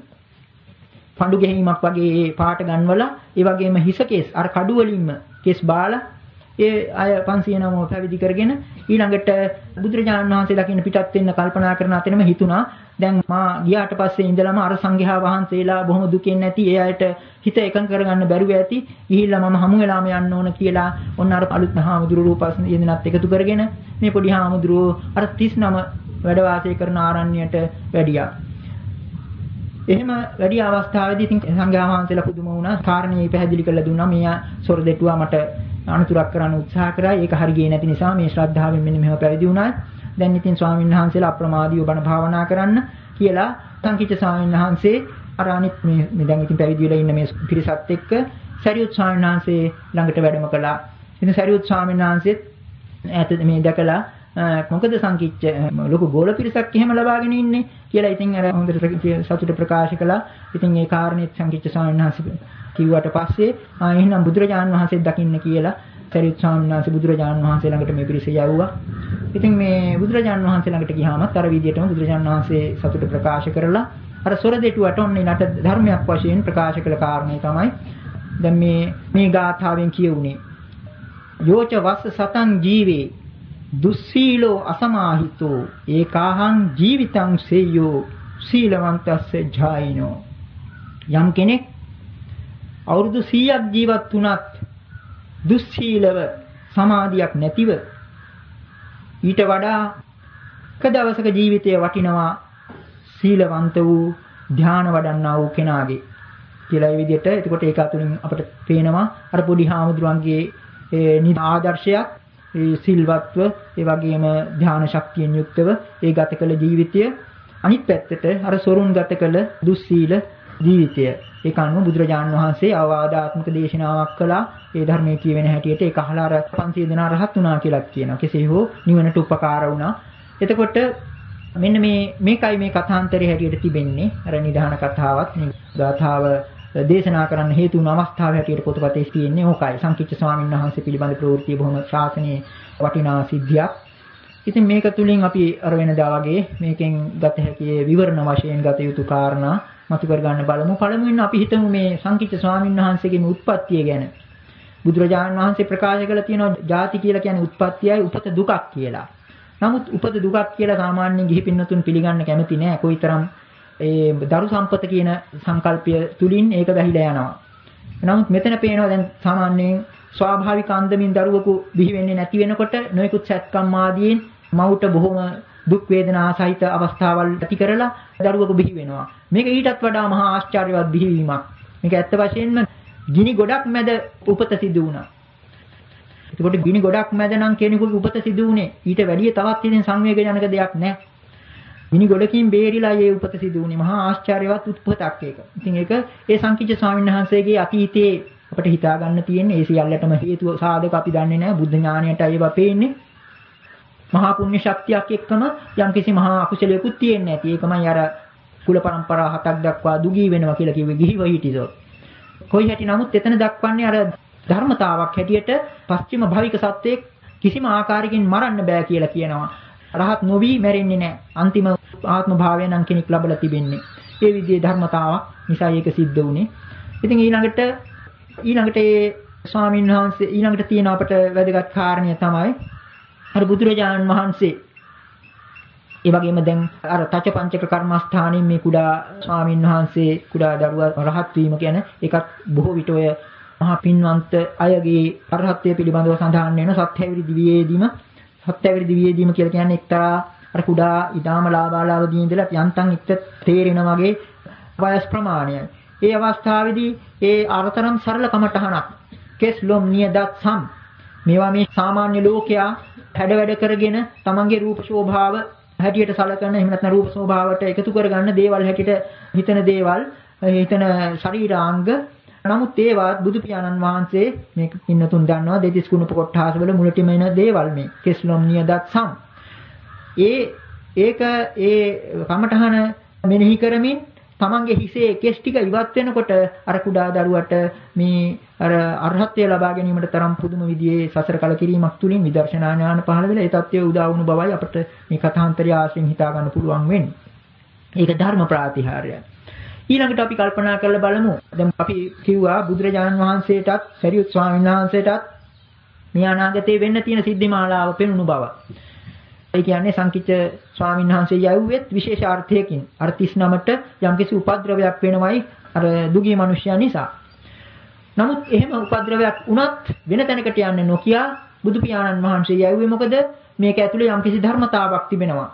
පඳු ගෙහිමක් වගේ ඒ පාට ගන්වලා ඒ වගේම හිස කෙස් අර කඩු වලින්ම කෙස් බාලා ඒ අය පන්සිය නම පැවිදි කරගෙන ඊළඟට බුදුරජාණන් වහන්සේ දකින්න පිටත් වෙන්න කල්පනා කරන අතරම හිතුණා දැන් මා ගියාට පස්සේ ඉඳලම අර සංඝයා වහන්සේලා බොහොම දුකෙන් නැති ඒ අයට හිත එකඟ කරගන්න බැරුව ඇති ගිහිල්ලා මම හමු වෙලාම යන්න ඕන කියලා ඔන්න අර අලුත් හාමුදුරු රූපස් යෙදෙනත් එකතු කරගෙන මේ පොඩි හාමුදුරුවෝ අර තිස් නම වැඩ වාසය කරන ආරණ්‍යයට වැඩියා. එහෙම වැඩි අවස්ථාවේදී ඉතින් සංඝයා වහන්සේලා පුදුම වුණා. කාරණේ පැහැදිලි කරලා දුන්නා. මෙයා සොර දෙටුවා මට අනුතුරක් කරන්න උත්සාහ කරා. ඒක හරි ගියේ නැති නිසා මේ ශ්‍රද්ධාවෙන් මෙන්න මෙහෙම පැවිදි වුණා. දැන් ඉතින් ස්වාමීන් වහන්සේලා අප්‍රමාදීව බණ භාවනා කරන්න කියලා සංකීර්ණ ස්වාමීන් වහන්සේ අර අනිත් මේ මේ දැන් ඉතින් පැවිදි වෙලා ඉන්න මේ පිරිසත් එක්ක සරියුත් ස්වාමීන් වහන්සේ ළඟට වැඩම කළා. ඉතින් සරියුත් ස්වාමීන් වහන්සේත් ඈත මේ දැකලා මොකද සංකීච්ච ලොකු ගෝල පිරිසක් එහෙම ලබාගෙන ඉන්නේ කියලා ඉතින් අර හොඳට සතුට ප්‍රකාශ කළා. ඉතින් ඒ කාරණේත් සංකීච්ච ස්වාමීන් වහන්සේ කිව්වට පස්සේ ආ එහෙනම් බුදුරජාණන් වහන්සේ දකින්න කියලා සරියුත් ස්වාමීන් වහන්සේ බුදුරජාණන් වහන්සේ ළඟට මේ පිරිස යවුවා. ඉතින් මේ බුදුරජාණන් වහන්සේ ළඟට ගියාම අර විදියටම බුදුරජාණන් වහන්සේ සතුට ප්‍රකාශ කරලා අර සොර දෙටුවට ඔන්නේ නට ධර්මයක් වශයෙන් ප්‍රකාශ කළ කාරණේ තමයි දැන් මේ මේ ගාථාවෙන් කියුනේ යෝච වස්ස සතං ජීවේ දුස්සීලෝ අසමාහිතෝ ඒකාහං ජීවිතං සෙය්‍යෝ සීලවන්තස්ස ජායිනෝ යම් කෙනෙක් අවුරුදු සීයක් ජීවත් වුණත් දුස්සීලව සමාධියක් නැතිව ඊට වඩා එක දවසක ජීවිතය වටිනවා සීලවන්ත වූ ධ්‍යාන වඩන්නා වූ කෙනාගේ කියලා ඒ විදිහට එතකොට ඒක අතුලින් අපිට පේනවා අර පොඩි හාමුදුරන්ගේ ඒ ආදර්ශයක් ඒ සිල්වත්ව ඒ වගේම ධ්‍යාන ශක්තියෙන් යුක්තව ඒ ගත කළ ජීවිතය අනිත් පැත්තට අර සොරුන් ගත කළ දුස්සීල ජීවිතය ඒක අනුව බුදුරජාණන් වහන්සේ අවවාදාත්මක දේශනාවක් කළා ඒ ධර්මයේ කියවෙන හැටියට ඒක අහලා අර පන්සිය දෙනා රහත් වුණා කියලා කියනවා කෙසේ හෝ නිවනට උපකාර වුණා එතකොට මෙන්න මේ මේකයි මේ කථාන්තරයේ හැටියට තිබෙන්නේ අර නිධාන කතාවත් මේ ගාථාව දේශනා කරන්න හේතු වුණ අවස්ථාව හැටියට පොතපතේ තියෙන්නේ ඕකයි සංකීර්ණ ස්වාමීන් වහන්සේ පිළිබඳ ප්‍රවෘත්ති බොහොම ශාසනීය වටිනා සිද්ධියක්. ඉතින් මේක තුලින් අපි අර වෙනදා වගේ මේකෙන් ගත හැකි විවරණ වශයෙන් ගත යුතු කාරණා මතු කර ගන්න බලමු. පළමුවෙන් අපි හිතමු මේ සංකීර්ණ ස්වාමීන් වහන්සේගේ උත්පත්තිය ගැන. බුදුරජාණන් වහන්සේ ප්‍රකාශ කළ තියෙනවා ජාති කියලා කියන්නේ උත්පත්තියයි උපත දුකක් කියලා. නමුත් උපත දුකක් කියලා සාමාන්‍යයෙන් ගිහි පින්නතුන් පිළිගන්න කැමති නෑ. කොයිතරම් ඒ දරු සම්පත කියන සංකල්පය තුලින් ඒක වැහිලා යනවා. නමුත් මෙතන පේනවා දැන් සාමාන්‍යයෙන් ස්වාභාවික අන්දමින් දරුවෙකු බිහි වෙන්නේ නැති වෙනකොට නොයෙකුත් සත්කම් ආදීන් මවුට බොහොම දුක් වේදනා සහිත අවස්ථාවල් ඇති කරලා දරුවෙකු බිහි වෙනවා. මේක ඊටත් වඩා මහා ආශ්චර්යවත් බිහිවීමක්. මේක ඇත්ත වශයෙන්ම ගිනි ගොඩක් මැද උපත සිදු වුණා. එතකොට ගිනි ගොඩක් මැද නම් කෙනෙකුගේ උපත සිදු වුණේ ඊට වැඩිය තවත් ඉතින් සංවේගජනක දෙයක් නැහැ. මිනි ගොඩකින් බේරිලා ඒ උපත සිදු වුණේ මහා ආශ්චර්යවත් උත්පතක් ඒක. ඉතින් ඒක ඒ සංකීර්ණ ස්වාමීන් වහන්සේගේ අතීතයේ අපිට හිතා ගන්න තියෙන්නේ ඒ සියල්ලටම හේතුව සාධක අපි දන්නේ නැහැ. බුද්ධ ඥාණයට ඒවා පේන්නේ. මහා පුණ්‍ය ශක්තියක් එක්කම යම්කිසි මහා අකුසලයකුත් තියෙන්නේ නැති. ඒකමයි අර කුල પરම්පරා හතක් දක්වා දුගී වෙනවා කියලා කිව්වේ ගිහිව හිටියෝ. කොයි හැටි නමුත් එතන දක්වන්නේ අර ධර්මතාවක් හැටියට පස්චිම භවික සත්‍යයක් කිසිම ආකාරයකින් මරන්න බෑ කියලා කියනවා. රහත් නොවි මැරෙන්නේ නැහැ. අන්තිම ආත්ම භාවය නම් කෙනෙක් ලබලා තිබෙන්නේ. ඒ විදිහේ ධර්මතාවක් නිසා ඒක සිද්ධ වුණේ. ඉතින් ඊළඟට ඊළඟට ඒ ස්වාමීන් වහන්සේ ඊළඟට තියෙන අපට වැදගත් කාරණය තමයි අර බුදුරජාණන් වහන්සේ ඒ වගේම දැන් අර තච පංචක කර්මස්ථානයේ මේ කුඩා ස්වාමීන් වහන්සේ කුඩා දරුවා රහත් වීම කියන එකත් බොහෝ විට ඔය මහා පින්වන්ත අයගේ අරහත්ත්වය පිළිබඳව සඳහන් වෙන සත්‍යවිරි දිවියේදීම සත්‍යවිරි දිවියේදීම කියලා කියන්නේ එක්තරා අර කුඩා ඊටාම ලාභාලාභදී ඉඳලා යන්තම් එක්ක තේරෙන වගේ වයස් ප්‍රමාණයයි. ඒ අවස්ථාවේදී ඒ අරතරම් සරල කමටහනක් කෙස් ලොම් නියදත් සම් මේවා මේ සාමාන්‍ය ලෝකයා හැඩ වැඩ කරගෙන තමන්ගේ රූප ශෝභාව හැටියට සලකන එහෙම නැත්නම් රූප ශෝභාවට එකතු කරගන්න දේවල් හැටියට හිතන දේවල් හිතන ශරීරාංග නමුත් ඒවත් බුදු පියාණන් වහන්සේ මේක පින්නතුන් දන්නවා දෙතිස් කුණප කොට්ටාස වල මුලටිම එන දේවල් මේ කෙස්ලොම් නියදත් සම් ඒ ඒක ඒ කමඨහන මෙනෙහි කරමින් තමන්ගේ හිසේ කෙස් ටික ඉවත් වෙනකොට අර කුඩා දරුවට මේ අර අරහත්ත්වය ලබා ගැනීමට තරම් පුදුම විදිහේ සසර කලකිරීමක් තුලින් විදර්ශනා ඥාන පහළ වෙලා ඒ தත්ත්වය උදා වුණු බවයි අපිට මේ කථාන්තරය ආශ්‍රයෙන් හිතා ගන්න පුළුවන් වෙන්නේ. ඒක ධර්ම ප්‍රාතිහාර්යයි. ඊළඟට අපි කල්පනා කරලා බලමු. දැන් අපි කිව්වා බුදුරජාණන් වහන්සේටත් සරියුත් ස්වාමීන් වහන්සේටත් මේ අනාගතේ වෙන්න තියෙන සිද්ධිමාලාව පෙනුණු බව. ඒ කියන්නේ සංකිච්ඡ ස්වාමීන් වහන්සේ යවුවෙත් විශේෂ අර්ථයකින් අර තිස් නමට යම්කිසි උපද්‍රවයක් වෙනවයි අර දුගී මිනිසයා නිසා. නමුත් එහෙම උපද්‍රවයක් වුණත් වෙන තැනකට යන්නේ නොකිය බුදු පියාණන් වහන්සේ යවුවේ මොකද මේක ඇතුලේ යම්කිසි ධර්මතාවක් තිබෙනවා.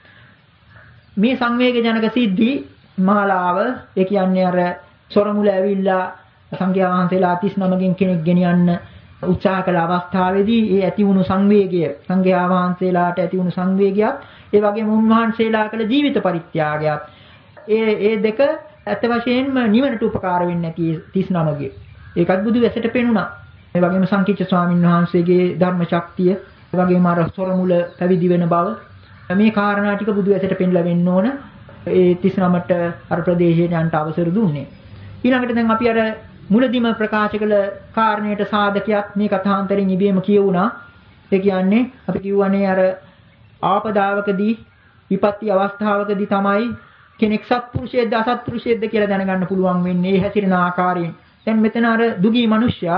මේ සංවේග ජනක සිද්ධි මාලාව ඒ කියන්නේ අර සොරමුල ඇවිල්ලා සංඝයා වහන්සේලා තිස් නමකින් කෙනෙක් ගෙනියන්න උත්සාහ කළ අවස්ථාවේදී ඒ ඇති වුණු සංවේගය සංඝයා වහන්සේලාට ඇති වුණු සංවේගයත් ඒ වගේම උන්වහන්සේලා කළ ජීවිත පරිත්‍යාගයත් ඒ ඒ දෙක ඇත්ත වශයෙන්ම නිවනට උපකාර වෙන්නේ නැති තිස් නමගේ ඒකත් බුදු වැසට පෙනුණා. ඒ වගේම සංකීර්ණ ස්වාමීන් වහන්සේගේ ධර්ම ශක්තිය ඒ වගේම අර සොරමුල පැවිදි වෙන බව මේ කාරණා ටික බුදු වැසට පෙන්ලා වෙන්න ඕන. ඒ තිස් නමට අර ප්‍රදේශයට යන්න අවසර දුන්නේ. ඊළඟට දැන් අපි අර මුලදීම ප්‍රකාශ කළ කාරණයට සාධකයක් මේ කථාන්තරයෙන් ඉබේම කියවුණා. ඒ කියන්නේ අපි කියවන්නේ අර ආපදාවකදී විපත්ති අවස්ථාවකදී තමයි කෙනෙක් සත්පුරුෂයෙක්ද අසත්පුරුෂයෙක්ද කියලා දැනගන්න පුළුවන් වෙන්නේ හැසිරෙන ආකාරයෙන්. දැන් මෙතන අර දුගී මිනිසයා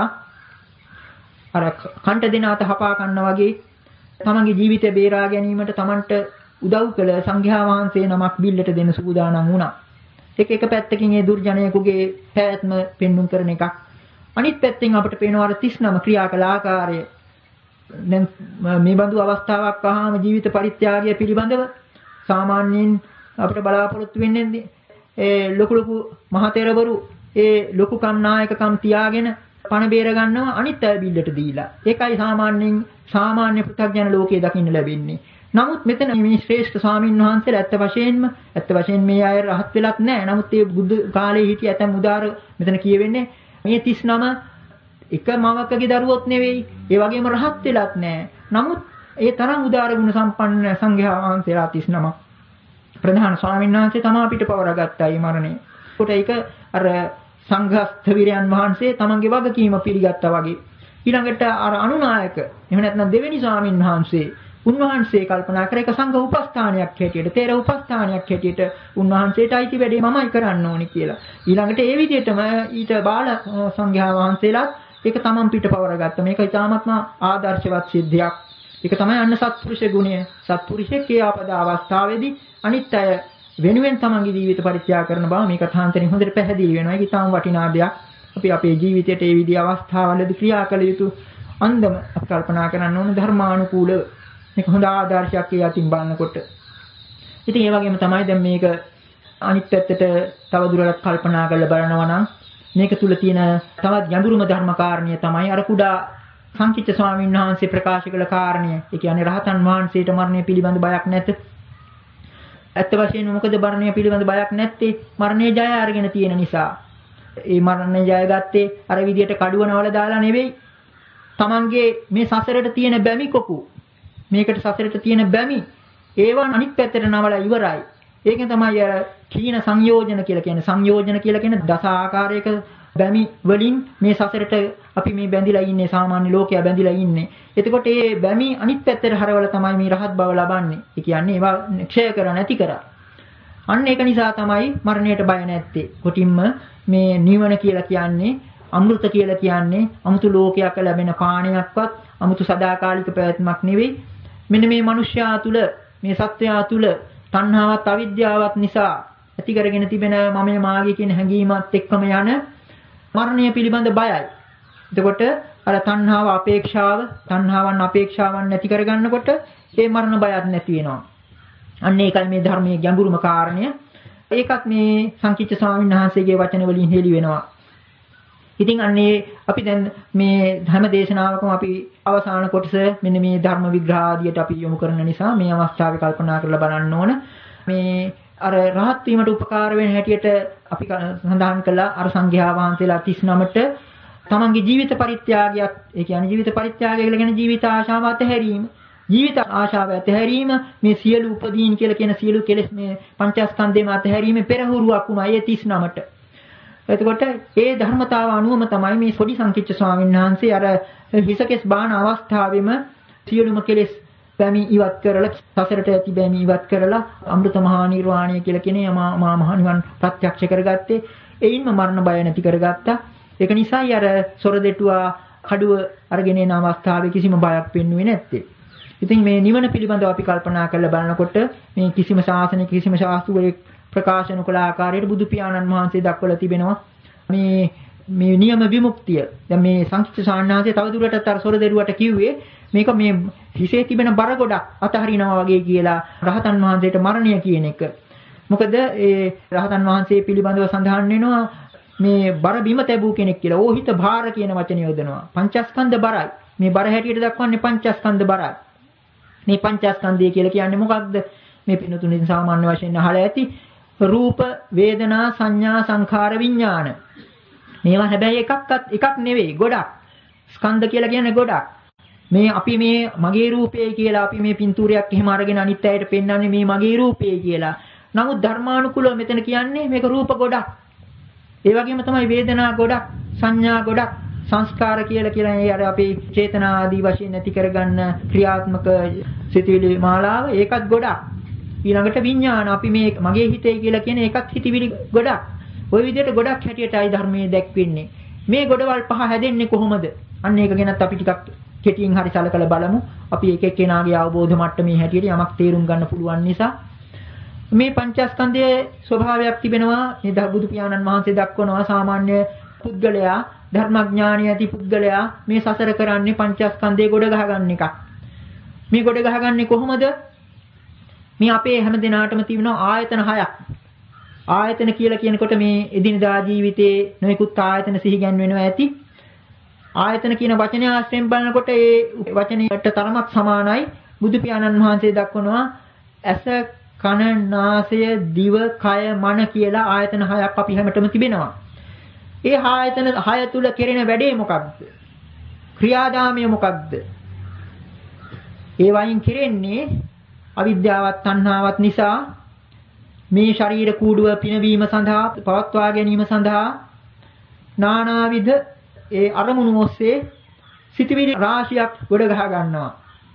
අර කන්ට දෙන අත හපා ගන්නා වගේ තමන්ගේ ජීවිතය බේරා ගැනීමට තමන්ට උදව් කළ සංඝයා වහන්සේ නමක් බිල්ලට දෙන්න සූදානම් වුණා. එක එක පැත්තකින් ඒ දුර්ජනයෙකුගේ පැවැත්ම පෙන්눔 කරන එකක්. අනිත් පැත්තෙන් අපිට පේනවා අර තිස් නම ක්‍රියා කළ ආකාරය. දැන් මේ බඳු අවස්ථාවක් ආවම ජීවිත පරිත්‍යාගය පිළිබඳව සාමාන්‍යයෙන් අපිට බලාපොරොත්තු වෙන්නේ ඒ ලොකු ලොකු මහතෙරවරු ඒ ලොකුකම් නායකකම් තියාගෙන පණ බේර ගන්නවා අනිත් අය බිල්ලට දීලා. ඒකයි සාමාන්‍යයෙන් සාමාන්‍ය පෘථග්ජන ලෝකයේ දකින්න ලැබෙන්නේ. නමුත් මෙතන මේ ශ්‍රේෂ්ඨ ස්වාමීන් වහන්සේලා ඇත්ත වශයෙන්ම ඇත්ත වශයෙන් මේ අය රහත් වෙලත් නැහැ. නමුත් ඒ බුදු කාලේ හිටිය ඇතම් උදාර මෙතන කියවෙන්නේ මේ තිස් නම එක මවකගේ දරුවොත් නෙවෙයි. ඒ වගේම රහත් වෙලත් නැහැ. නමුත් ඒ තරම් උදාර ගුණ සම්පන්න සංඝයා වහන්සේලා තිස් නම ප්‍රධාන ස්වාමීන් වහන්සේ තමයි අපිට පවරගත්තා මේ මරණය. ඒකට ඒක අර සංඝස්ත විරයන් වහන්සේ තමන්ගේ වගකීම පිළිගත්තා වගේ. ඊළඟට අර අනුනායක එහෙම නැත්නම් දෙවෙනි ස්වාමීන් වහන්සේ උන්වහන්සේ කල්පනා කර එක සංඝ උපස්ථානයක් හැටියට තේර උපස්ථානයක් හැටියට උන්වහන්සේට අයිති වැඩේ මමයි කරන්න ඕනි කියලා. ඊළඟට ඒ විදිහටම ඊට බාල සංඝයා වහන්සේලාත් ඒක තමන් පිට පවරගත්තා. මේක ඉතාමත්ම ආදර්ශවත් සිද්ධියක්. ඒක තමයි අන්න සත්පුරුෂ ගුණය. සත්පුරුෂයෙක් ඒ ආපද අවස්ථාවේදී අනිත් අය වෙනුවෙන් තමන්ගේ ජීවිත පරිත්‍යාග කරන බව මේ කථාන්තරයෙන් හොඳට පැහැදිලි වෙනවා. ඒක ඉතාම වටිනා දෙයක්. අපි අපේ ජීවිතයට ඒ විදිහ අවස්ථාවලදී ක්‍රියා කළ යුතු අන්දම අපි කල්පනා කරන්න ඕන ධර්මානුකූලව. මේක හොඳ ආදර්ශයක් ඒ අතින් බලනකොට. ඉතින් ඒ වගේම තමයි දැන් මේක අනිත් පැත්තට තව දුරටත් කල්පනා කරලා බලනවා නම් මේක තුල තියෙන තවත් ගැඹුරුම ධර්ම කාරණිය තමයි අර කුඩා සංකීර්ණ ස්වාමීන් වහන්සේ ප්‍රකාශ කළ කාරණිය. ඒ කියන්නේ රහතන් වහන්සේට මරණය පිළිබඳ බයක් නැත. ඇත්ත වශයෙන්ම මොකද මරණය පිළිබඳ බයක් නැත්තේ? මරණය ජය අරගෙන තියෙන නිසා. ඒ මරණය ජයගත්තේ අර විදියට කඩුවනවල දාලා නෙවෙයි. Tamange මේ සසරට තියෙන බැමි කොකු මේකට සසරට තියෙන බැමි ඒවා අනිත් පැත්තට නවලා ඉවරයි. ඒකෙන් තමයි අර කීන සංයෝජන කියලා කියන්නේ. සංයෝජන කියලා කියන්නේ දස ආකාරයක බැමි වලින් මේ සසරට අපි මේ බැඳිලා ඉන්නේ. සාමාන්‍ය ලෝකයා බැඳිලා ඉන්නේ. එතකොට මේ බැමි අනිත් පැත්තට හරවලා තමයි මේ රහත් බව ලබන්නේ. ඒ කියන්නේ ඒවා ක්ෂය කර නැති කරා. අන්න ඒක නිසා තමයි මරණයට බය නැත්තේ. කොටින්ම මේ නිවන කියලා කියන්නේ අමෘත කියලා කියන්නේ අමුතු ලෝකයක් ලැබෙන පාණයක්වත් අමුතු සදාකාලික පැවැත්මක් නෙවෙයි. මෙන්න මේ මිනිස්යා තුල මේ සත්වයා තුල තණ්හාවත් අවිද්‍යාවත් නිසා ඇති කරගෙන තිබෙන මමයේ මාගේ කියන හැඟීමත් එක්කම යන මරණය පිළිබඳ බයයි. එතකොට අර තණ්හාව අපේක්ෂාව තණ්හාවන් අපේක්ෂාවන් නැති කරගන්නකොට ඒ මරණ බයත් නැති වෙනවා. අන්න ඒකයි මේ ධර්මයේ ගැඹුරුම කාරණය. ඒකත් මේ සංකීර්ණ ස්වාමීන් වහන්සේගේ වචන වලින් හෙළි වෙනවා. ඉතින් අන්නේ අපි දැන් මේ ධර්ම දේශනාවකම අපි අවසාන කොටස මෙන්න මේ ධර්ම විග්‍රහ ආදියට අපි යොමු කරන නිසා මේ අවස්ථාවේ කල්පනා කරලා බලන්න ඕන මේ අර රහත් වීමට උපකාර වෙන හැටියට අපි සඳහන් කළා අර සංඝයා වහන්සේලා තිස් නමට තමන්ගේ ජීවිත පරිත්‍යාගයක් ඒ කියන්නේ ජීවිත පරිත්‍යාගය කියලා කියන ජීවිත ආශාව අතහැරීම ජීවිත ආශාව අතහැරීම මේ සියලු උපදීන් කියලා කියන සියලු කෙලෙස් මේ පංචස්කන්ධේම අතහැරීමේ පෙරහුරුවක් වුණා ඒ තිස් නමට. එතකොට ඒ ධර්මතාව අනුවම තමයි මේ පොඩි සංකීර්ණ ස්වාමීන් වහන්සේ අර හිසකෙස් බාන අවස්ථාවෙම සියලුම කෙලෙස් බැමි ඉවත් කරලා සසරට ඇති බැමි ඉවත් කරලා අමෘත මහා නිර්වාණය කියලා කියන මහා මහා නිවන් ප්‍රත්‍යක්ෂ කරගත්තේ. එයින්ම මරණ බය නැති කරගත්තා. ඒක නිසායි අර සොර දෙටුවා කඩුව අරගෙන එන අවස්ථාවේ කිසිම බයක් පෙන්වුවේ නැත්තේ. ඉතින් මේ නිවන පිළිබඳව අපි කල්පනා කරලා බලනකොට මේ කිසිම ශාසනයක කිසිම ශාස්ත්‍රවලේ ප්‍රකාශන කළ ආකාරයට බුදු පියාණන් වහන්සේ දක්වලා තිබෙනවා. මේ මේ නියම විමුක්තිය. දැන් මේ සංකීර්ණ ශාන්නාසේ තවදුරටත් අර සොර දෙරුවට කිව්වේ මේක මේ හිසේ තිබෙන බර ගොඩක් අතහරිනවා වගේ කියලා රහතන් වහන්සේට මරණය කියන එක. මොකද ඒ රහතන් වහන්සේ පිළිබඳව සඳහන් වෙනවා මේ බර බිම තැබූ කෙනෙක් කියලා. ඕහිත භාර කියන වචනය යොදනවා. පංචස්කන්ධ බරයි. මේ බර හැටියට දක්වන්නේ පංචස්කන්ධ බරයි. මේ පංචස්කන්ධය කියලා කියන්නේ මොකක්ද? මේ පින්තුණින් සාමාන්‍ය වශයෙන් අහලා ඇති රූප, වේදනා, සංඥා, සංඛාර, විඥාන. මේවා හැබැයි එකක්වත් එකක් නෙවෙයි, ගොඩක්. ස්කන්ධ කියලා කියන්නේ ගොඩක්. මේ අපි මේ මගේ රූපේ කියලා අපි මේ පින්තූරයක් එහෙම අරගෙන අනිත් අයට පෙන්වන්නේ මේ මගේ රූපේ කියලා. නමුත් ධර්මානුකූලව මෙතන කියන්නේ මේක රූප ගොඩක්. ඒ වගේම තමයි වේදනා ගොඩක්, සංඥා ගොඩක්, සංස්කාර කියලා කියලා ඒ අර අපේ චේතනා ආදී වශයෙන් නැති කරගන්න ක්‍රියාත්මක සිතිවිලි මාලාව ඒකත් ගොඩක්. ඊළඟට විඥාන අපි මේ මගේ හිතේ කියලා කියන එකත් හිතවිලි ගොඩක්. ওই විදිහට ගොඩක් හැටියටයි ධර්මයේ දැක්වෙන්නේ. මේ ගොඩවල් පහ හැදෙන්නේ කොහොමද? අන්න ඒක ගැනත් අපි ටිකක් කෙටියෙන් හරි සලකලා බලමු. අපි එක එක්කෙනාගේ අවබෝධ මට්ටමේ හැටියට යමක් තේරුම් ගන්න පුළුවන් නිසා මේ පංචස්කන්ධයේ ස්වභාවයක් තිබෙනවා. මේ බුදු පියාණන් වහන්සේ දක්වනවා සාමාන්‍ය පුද්ගලයා ධර්මඥානිය ඇති පුද්ගලයා මේ සසර කරන්නේ පංචස්කන්ධයේ ගොඩ ගහගන්න එකක්. මේ ගොඩ ගහගන්නේ කොහොමද? මේ අපේ හැම දිනාටම තියෙන ආයතන හයක්. ආයතන කියලා කියනකොට මේ එදිනදා ජීවිතයේ නොයෙකුත් ආයතන සිහි ගැන්වෙනවා ඇති. ආයතන කියන වචනය ආශ්‍රයෙන් බලනකොට ඒ වචනයට තරමක් සමානයි. බුදු පියාණන් වහන්සේ දක්වනවා ඇස, කන, නාසය, දිව, කය, මන කියලා ආයතන හයක් අපි හැමතෙම තිබෙනවා. ඒ ආයතන හය තුල කෙරෙන වැඩේ මොකක්ද? ක්‍රියාදාමය මොකක්ද? ඒ වයින් කෙරෙන්නේ අවිද්‍යාවත් තණ්හාවත් නිසා මේ ශරීර කූඩුව පිනවීම සඳහා පවත්වා ගැනීම සඳහා නානාවිධ ඒ අරමුණු ඔස්සේ සිටිවිලි රාශියක් ගොඩ ගහ ගන්නවා.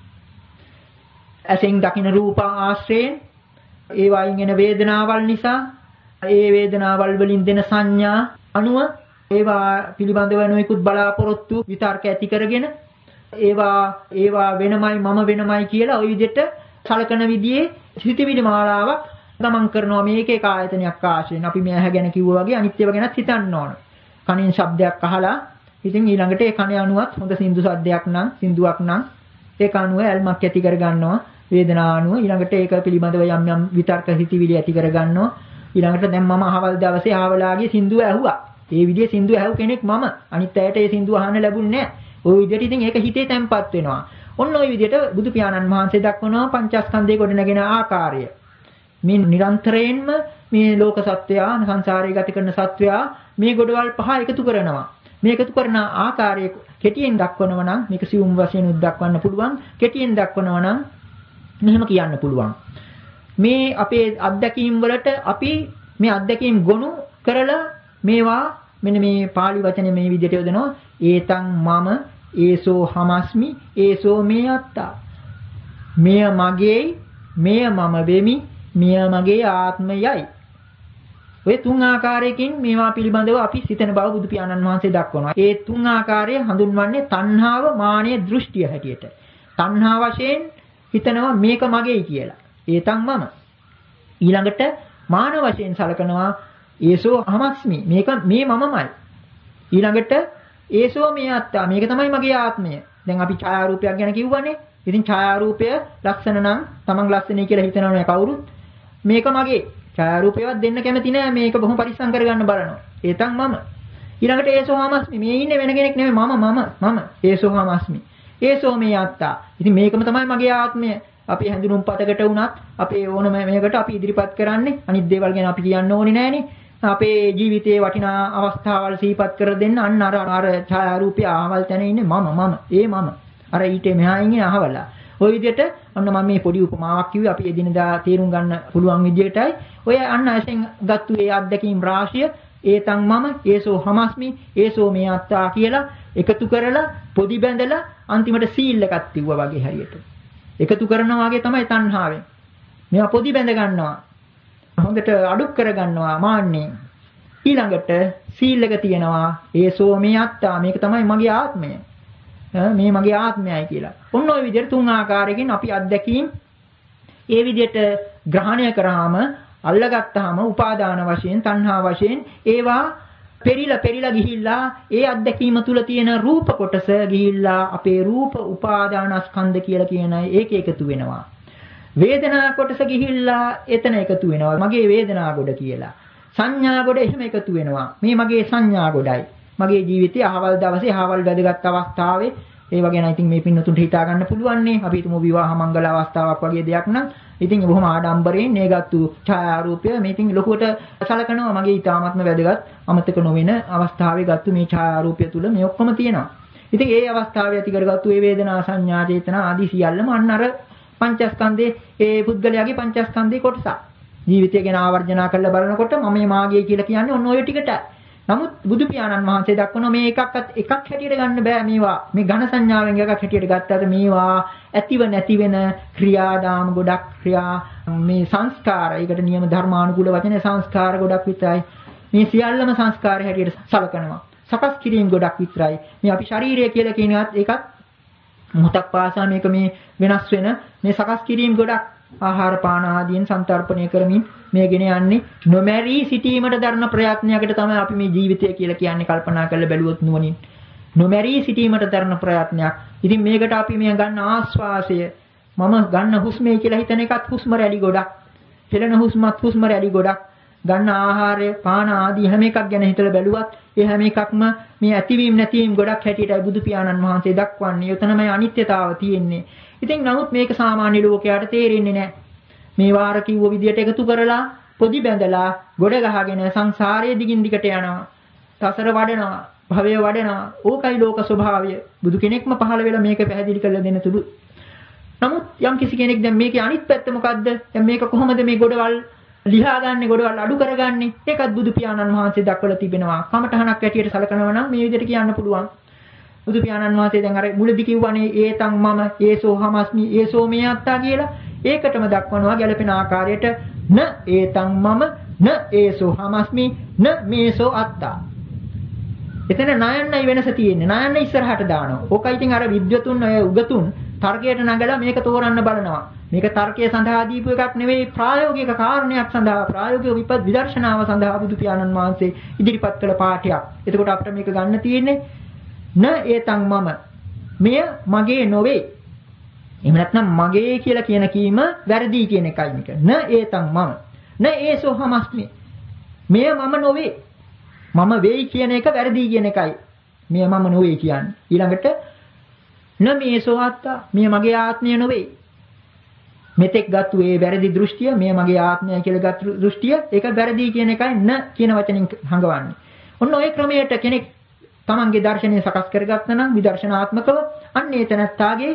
ඇසෙන් දකින රූප ආශ්‍රයෙන් ඒ වයින් එන වේදනාවල් නිසා ඒ වේදනාවල් වලින් දෙන සංඥා අනුව ඒවා පිළිබඳව නොයෙකුත් බලාපොරොත්තු විතර්ක ඇති කරගෙන ඒවා ඒවා වෙනමයි මම වෙනමයි කියලා ওই විදිහට සලකන විදිහේ සිතිවිලි මාලාවක් ගමන් කරනවා. මේක එක ආයතනයක් ආශ්‍රයෙන් අපි මේ ඇහැ ගැන කිව්වා වගේ අනිත් ඒවා ගැනත් හිතන්න ඕන. කනින් ශබ්දයක් අහලා ඉතින් ඊළඟට ඒ කන අනුවත් හොඳ සින්දු සද්දයක් නම් සින්දුවක් නම් ඒක අනුව ඇල්මක් ඇති කර ගන්නවා. වේදනාව අනුව ඊළඟට ඒක පිළිබඳව යම් යම් විතර්ක හිතිවිලි ඇති කර ගන්නවා. ඊළඟට දැන් මම අහවල් දවසේ ආවලාගේ සින්දුව ඇහුවා. ඒ විදිහේ සින්දුව ඇහුව කෙනෙක් මම. අනිත් අයට ඒ සින්දුව අහන්න ලැබුණේ නැහැ. ওই විදිහට ඉතින් ඒක හිතේ තැම්පත් වෙනවා. ඔන්න ওই විදිහට බුදු පියාණන් වහන්සේ දක්වනවා පංචස්කන්ධයේ ගොඩනගෙන ආකාරය. මේ නිරන්තරයෙන්ම මේ ලෝක සත්වයා සංසාරේ ගත කරන සත්වයා මේ ගොඩවල් පහ එකතු කරනවා. මේ එකතු කරන ආකාරය කෙටියෙන් දක්වනවා නම් මේක සියුම් වශයෙන් උත් දක්වන්න පුළුවන්. කෙටියෙන් දක්වනවා නම් මෙහෙම කියන්න පුළුවන්. මේ අපේ අත්දැකීම් වලට අපි මේ අත්දැකීම් ගොනු කරලා මේවා මෙන්න මේ pāli වචනේ මේ විදිහට යොදනවා. ඒතං මම ඒසෝ හමස්මි ඒසෝ මේ අත්තා. මෙය මගේයි මෙය මම වෙමි මෙය මගේ ආත්මයයි. ඔය තුන් ආකාරයකින් මේවා පිළිබඳව අපි සිතන බව බුදු පියාණන් වහන්සේ දක්වනවා. ඒ තුන් ආකාරය හඳුන්වන්නේ තණ්හාව, මානය, දෘෂ්ටිය හැටියට. තණ්හා වශයෙන් හිතනවා මේක මගේයි කියලා. ඒතං මම. ඊළඟට මාන වශයෙන් සලකනවා ඒසෝ අහමස්මි මේක මේ මමමයි. ඊළඟට ඒසෝ මේ අත්තා මේක තමයි මගේ ආත්මය. දැන් අපි ඡායාරූපයක් ගැන කිව්වනේ. ඉතින් ඡායාරූපය ලක්ෂණ නම් තමන් ලක්ෂණයි කියලා හිතනවා නේ කවුරුත්. මේක මගේ. ඡායාරූපයවත් දෙන්න කැමති නෑ. මේක බොහොම පරිස්සම් කරගන්න බලනවා. ඒතන් මම. ඊළඟට ඒසෝ හමස්මි මේ ඉන්නේ වෙන කෙනෙක් නෙමෙයි මම මම මම ඒසෝ හමස්මි. ඒසෝ මේ අත්තා. ඉතින් මේකම තමයි මගේ ආත්මය. අපි හැඳුනුම් පතකට වුණත් අපේ ඕනම මේකට අපි ඉදිරිපත් කරන්නේ අනිත් දේවල් ගැන අපි කියන්න ඕනේ නෑනේ. අපේ ජීවිතයේ වටිනා අවස්ථාවල් සිහිපත් කර දෙන්න අන්න අර අර ඡායාරූපය ආවල් තැන ඉන්නේ මම මම ඒ මම අර ඊට මෙහා ඉන්නේ අහවලා. ওই විදිහට අන්න මම මේ පොඩි උපමාවක් කිව්වේ අපි එදිනදා තේරුම් ගන්න පුළුවන් විදිහටයි. ඔය අන්න ඇසෙන් ගත්තු ඒ අත්දැකීම් රාශිය ඒතන් මම ඒසෝ හමස්මි ඒසෝ මේ අත්තා කියලා එකතු කරලා පොඩි බැඳලා අන්තිමට සීල් එකක් තියුවා වගේ හරියට. එකතු කරනවා වගේ තමයි තණ්හාවෙන්. මේවා පොඩි බැඳ ගන්නවා. හොඳට අඩුක් කර ගන්නවා මාන්නේ. ඊළඟට සීල් එක තියෙනවා ඒසෝ මේ අත්තා මේක තමයි මගේ ආත්මය. මේ මගේ ආත්මයයි කියලා. ඔන්න ඔය විදිහට තුන් ආකාරයකින් අපි අත්දැකීම් ඒ විදිහට ග්‍රහණය කරාම අල්ලගත්තාම උපාදාන වශයෙන් තණ්හා වශයෙන් ඒවා පෙරිලා පෙරිලා ගිහිල්ලා ඒ අත්දැකීම තුල තියෙන රූප කොටස ගිහිල්ලා අපේ රූප උපාදානස්කන්ධ කියලා කියන ඒක එකතු වෙනවා. වේදනා කොටස ගිහිල්ලා එතන එකතු වෙනවා. මගේ වේදනා ගොඩ කියලා. සංඥා ගොඩ එහෙම එකතු වෙනවා. මේ මගේ සංඥා ගොඩයි. මගේ ජීවිතයේ අහවල් දවසේ අහවල් වැදගත් අවස්ථාවේ ඒව ගැන ඉතින් මේ පින්නතුන්ට හිතා ගන්න පුළුවන් නේ. අපි හිතමු විවාහ මංගල අවස්ථාවක් වගේ දෙයක් නම් ඉතින් බොහොම ආඩම්බරයෙන් මේගත්තු ඡායාරූපය මේ ඉතින් ලොකුවට සලකනවා මගේ ඊටාත්ම වැදගත් අමතක නොවන අවස්ථාවේ ගත්තු මේ ඡායාරූපය තුල මේ ඔක්කොම තියෙනවා. ඉතින් ඒ අවස්ථාවේ ඇති කරගත්තු මේ වේදනා සංඥා චේතනා ආදී සියල්ලම අන්න අර පංචස්කන්ධේ ඒ පුද්ගලයාගේ පංචස්කන්ධේ කොටස. ජීවිතය ගැන ආවර්ජනා කරලා බලනකොට මම මේ මාගේ කියලා කියන්නේ ඔන්න ඔය ටිකට. නමුත් බුදු පියාණන් වහන්සේ දක්වන මේ එකක්වත් එකක් හැටියට ගන්න බෑ මේවා. මේ ඝන සංඥාවෙන් එකක් හැටියට ගත්තාට මේවා ඇතිව නැති වෙන ක්‍රියාදාම ගොඩක් ක්‍රියා මේ සංස්කාර. ඒකට නියම ධර්මානුකූල වචනේ සංස්කාර ගොඩක් විතරයි. මේ සියල්ලම සංස්කාර හැටියට සලකනවා. සකස් කිරීම ගොඩක් විතරයි. මේ අපි ශරීරය කියලා කියනවත් ඒකත් මොහොතක් පාසා මේක මේ වෙනස් වෙන මේ සකස් කිරීම ගොඩක් ආහාර පාන ආදීන් සංතරපණය කරමින් මේ ගෙන යන්නේ නොමැරී සිටීමට දරන ප්‍රයත්නයකට තමයි අපි මේ ජීවිතය කියලා කියන්නේ කල්පනා කරලා බැලුවොත් නුවණින් නොමැරී සිටීමට දරන ප්‍රයත්නයක්. ඉතින් මේකට අපි මේ ගන්න ආස්වාසය මම ගන්න හුස්මේ කියලා හිතන එකත් හුස්ම රැලි ගොඩක්. හෙළන හුස්මත් හුස්ම රැලි ගොඩක්. ගන්න ආහාරය පාන ආදී හැම එකක් ගැන හිතලා බැලුවත් ඒ හැම එකක්ම මේ ඇතිවීම නැතිවීම ගොඩක් හැටියටයි බුදු පියාණන් වහන්සේ දක්වන්නේ. එතනමයි අනිත්‍යතාව තියෙන්නේ. ඉතින් නමුත් මේක සාමාන්‍ය ලෝකයට තේරෙන්නේ නැහැ. මේ වාර කිව්ව විදියට එකතු කරලා පොඩි බැඳලා ගොඩ ගහගෙන සංසාරයේ දිගින් දිගට යනවා. සසර වඩනවා, භවය වඩනවා. ඕකයි ලෝක ස්වභාවය. බුදු කෙනෙක්ම පහළ වෙලා මේක පැහැදිලි කරලා දෙන්න තුරු. නමුත් යම් කිසි කෙනෙක් දැන් මේකේ අනිත් පැත්ත මොකද්ද? දැන් මේක කොහොමද මේ ගොඩවල් ලියාගන්නේ, ගොඩවල් අඩු කරගන්නේ? ඒකත් බුදු පියාණන් වහන්සේ දක්වලා තිබෙනවා. කමඨහනක් ඇටියට සලකනවා නම් මේ විදිහට කියන්න පුළුවන්. බුදු පියාණන් වහන්සේ දැන් අර මුලදී කිව්වනේ ඒතං මම ඒසෝ හමස්මි ඒසෝ මේ අත්තා කියලා. ඒකටම දක්වනවා ගැළපෙන ආකාරයට න ඒතං මම න ඒසෝ හමස්මි න මේසෝ අත්තා. එතන ණයන්නයි වෙනස තියෙන්නේ. ණයන්න ඉස්සරහට දානවා. ඕකයි ඉතින් අර විද්වතුන් අය උගතුන් තර්කයට නගලා මේක තෝරන්න බලනවා. මේක තර්කයේ සඳහා දීපු එකක් නෙවෙයි ප්‍රායෝගික කාරණයක් සඳහා ප්‍රායෝගික විපත් විදර්ශනාව සඳහා බුදු පියාණන් වහන්සේ ඉදිරිපත් කළ පාඩයක්. එතකොට අපිට මේක ගන්න තියෙන්නේ න ඒතං මම මෙය මගේ නොවේ. එහෙම නැත්නම් මගේ කියලා කියන කීම වැරදි කියන එකයි මේක. න ඒතං මම න ඒසෝ හමස්මි මෙය මම නොවේ. මම වෙයි කියන එක වැරදි කියන එකයි. මෙය මම නොවේ කියන්නේ. ඊළඟට න මේසෝ අත්තා මෙය මගේ ආත්මය නොවේ. මෙතෙක් ගත්තු ඒ වැරදි දෘෂ්ටිය මෙය මගේ ආත්මය කියලා ගත්තු දෘෂ්ටිය ඒක වැරදි කියන එකයි න කියන වචنين හංගවන්නේ. ඔන්න ඔය ක්‍රමයට කෙනෙක් තමන්ගේ දර්ශනය සකස් කරගත්තා නම් විදර්ශනාත්මකව අන්න ඒ තැනත්තාගේ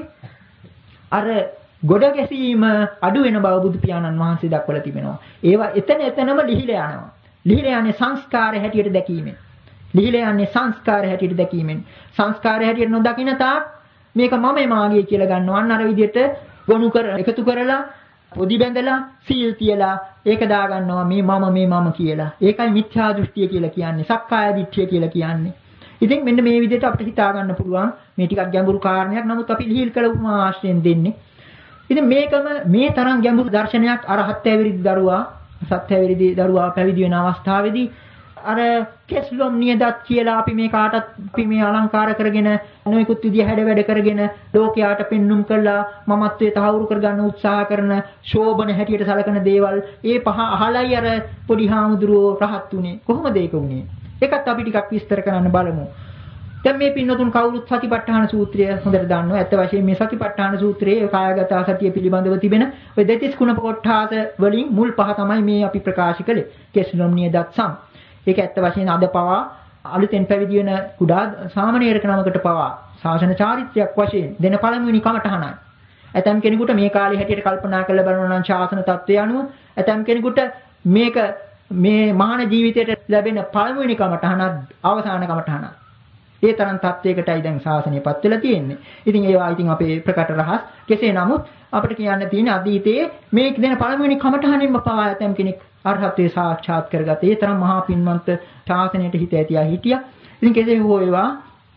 අර ගොඩ ගැසීම අඩු වෙන බව බුදු පියාණන් වහන්සේ දක්වලා තිබෙනවා. ඒවා එතන එතනම ලිහිලා යනවා. ලිහිලා යන්නේ සංස්කාර හැටියට දැකීමෙන්. ලිහිලා යන්නේ සංස්කාර හැටියට දැකීමෙන්. සංස්කාර හැටියට නොදකින තාක් මේක මමයි මාගේ කියලා ගන්නවා. අන්න අර විදිහට ගොනු කර එකතු කරලා පොඩි බැඳලා සීල් තියලා ඒක දා ගන්නවා මේ මම මේ මම කියලා. ඒකයි මිත්‍යා දෘෂ්ටිය කියලා කියන්නේ. සක්කාය දිට්ඨිය කියලා කියන්නේ. ඉතින් මෙන්න මේ විදිහට අපිට හිතා ගන්න පුළුවන් මේ ටිකක් ගැඹුරු කාරණයක්. නමුත් අපි ලිහිල් කළ උපමා ආශ්‍රයෙන් දෙන්නේ. ඉතින් මේකම මේ තරම් ගැඹුරු දර්ශනයක් අර හත් ඇවිරිදි දරුවා සත් ඇවිරිදි දරුවා පැවිදි වෙන අවස්ථාවේදී අර කෙස්ලොම් නියදත් කියලා අපි මේ කාටත් අපි මේ අලංකාර කරගෙන නොයෙකුත් විදිහ හැඩ වැඩ කරගෙන ලෝකයාට පෙන්눔 කළා මමත්වයේ තහවුරු කරගන්න උත්සාහ කරන ශෝභන හැටියට සලකන දේවල් ඒ පහ අහලයි අර පොඩි හාමුදුරුවෝ රහත් උනේ. කොහොමද ඒක උනේ? ඒකත් අපි ටිකක් විස්තර කරන්න බලමු. දැන් මේ පින්නතුන් කවුරුත් සතිපට්ඨාන සූත්‍රය හොඳට දන්නවා. ඇත්ත වශයෙන්ම මේ සතිපට්ඨාන සූත්‍රයේ කායගත සතිය පිළිබඳව තිබෙන ඔය දෙතිස් කුණප කොට්ඨාස වලින් මුල් පහ තමයි මේ අපි ප්‍රකාශ කළේ. කෙස්ලොම් නියදත් සම්. ඒක ඇත්ත වශයෙන්ම අද පවා අලුතෙන් පැවිදි වෙන කුඩා සාමණේරක නමකට පවා ශාසන චාරිත්‍රයක් වශයෙන් දෙන පළමුවෙනි කමඨහනයි. ඇතම් කෙනෙකුට මේ කාලේ හැටියට කල්පනා කරලා බලනවා නම් ශාසන තත්ත්වය අනුව ඇතම් කෙනෙකුට මේක මේ මහාන ජීවිතයට ලැබෙන පළමුවෙනි කමඨහන අවසාන කමඨහන. ඒ තරම් තත්වයකටයි දැන් ශාසනයපත් වෙලා තියෙන්නේ. ඉතින් ඒවා ඉතින් අපේ ප්‍රකට රහස්. කෙසේ නමුත් අපිට කියන්න තියෙන අතීතයේ මේ දෙන පළමුවෙනි කමඨහනින්ම පවා ඇතම් කෙනෙක් අරහත්ත්වේ සාක්ෂාත් කරගත්තේ. ඒ තරම් මහා පින්වන්ත ශාසනයට හිත ඇතියා හිටියා. ඉතින් කෙසේ හෝ ඒවා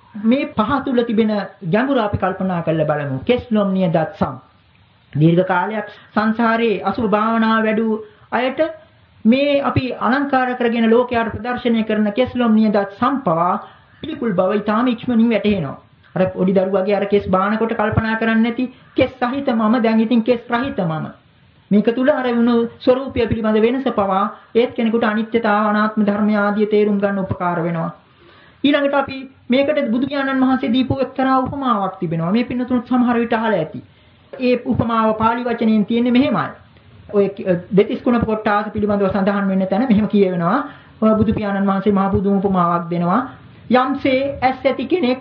මේ පහ තුල තිබෙන ගැඹුර අපි කල්පනා කරලා බලමු. කෙස්ලොම් නියදත් සම්. දීර්ඝ කාලයක් සංසාරේ අසුභ භාවනාව වැඩි අයට මේ අපි අලංකාර කරගෙන ලෝකයට ප්‍රදර්ශනය කරන කෙස්ලොම් නියදත් සම්පවා පිළිකුල් බව ඊටාම ඉක්මනින් වැටහෙනවා. අර පොඩි දරුවගේ අර කෙස් බානකොට කල්පනා කරන්නේ නැති කෙස් සහිත මම දැන් ඉතින් කෙස් රහිත මම. මේක තුල අර වුණු ස්වરૂපය පිළිබඳ වෙනස පවා ඒත් කෙනෙකුට අනිත්‍යතාව අනාත්ම ධර්ම ආදී තේරුම් ගන්න උපකාර වෙනවා. ඊළඟට අපි මේකට බුදු පියාණන් වහන්සේ දීපු එක්තරා උපමාවක් තිබෙනවා. මේ පින්නතුන් සමහර විට අහලා ඇති. ඒ උපමාව පාලි වචනයෙන් තියෙන්නේ මෙහෙමයි. ඔය දෙතිස් කුණප කොටාස පිළිබඳව සඳහන් වෙන්න තැන මෙහෙම කියවෙනවා. ඔය බුදු පියාණන් වහන්සේ මහ බුදුම උපමාවක් දෙනවා. යම්සේ ඇස් ඇති කෙනෙක්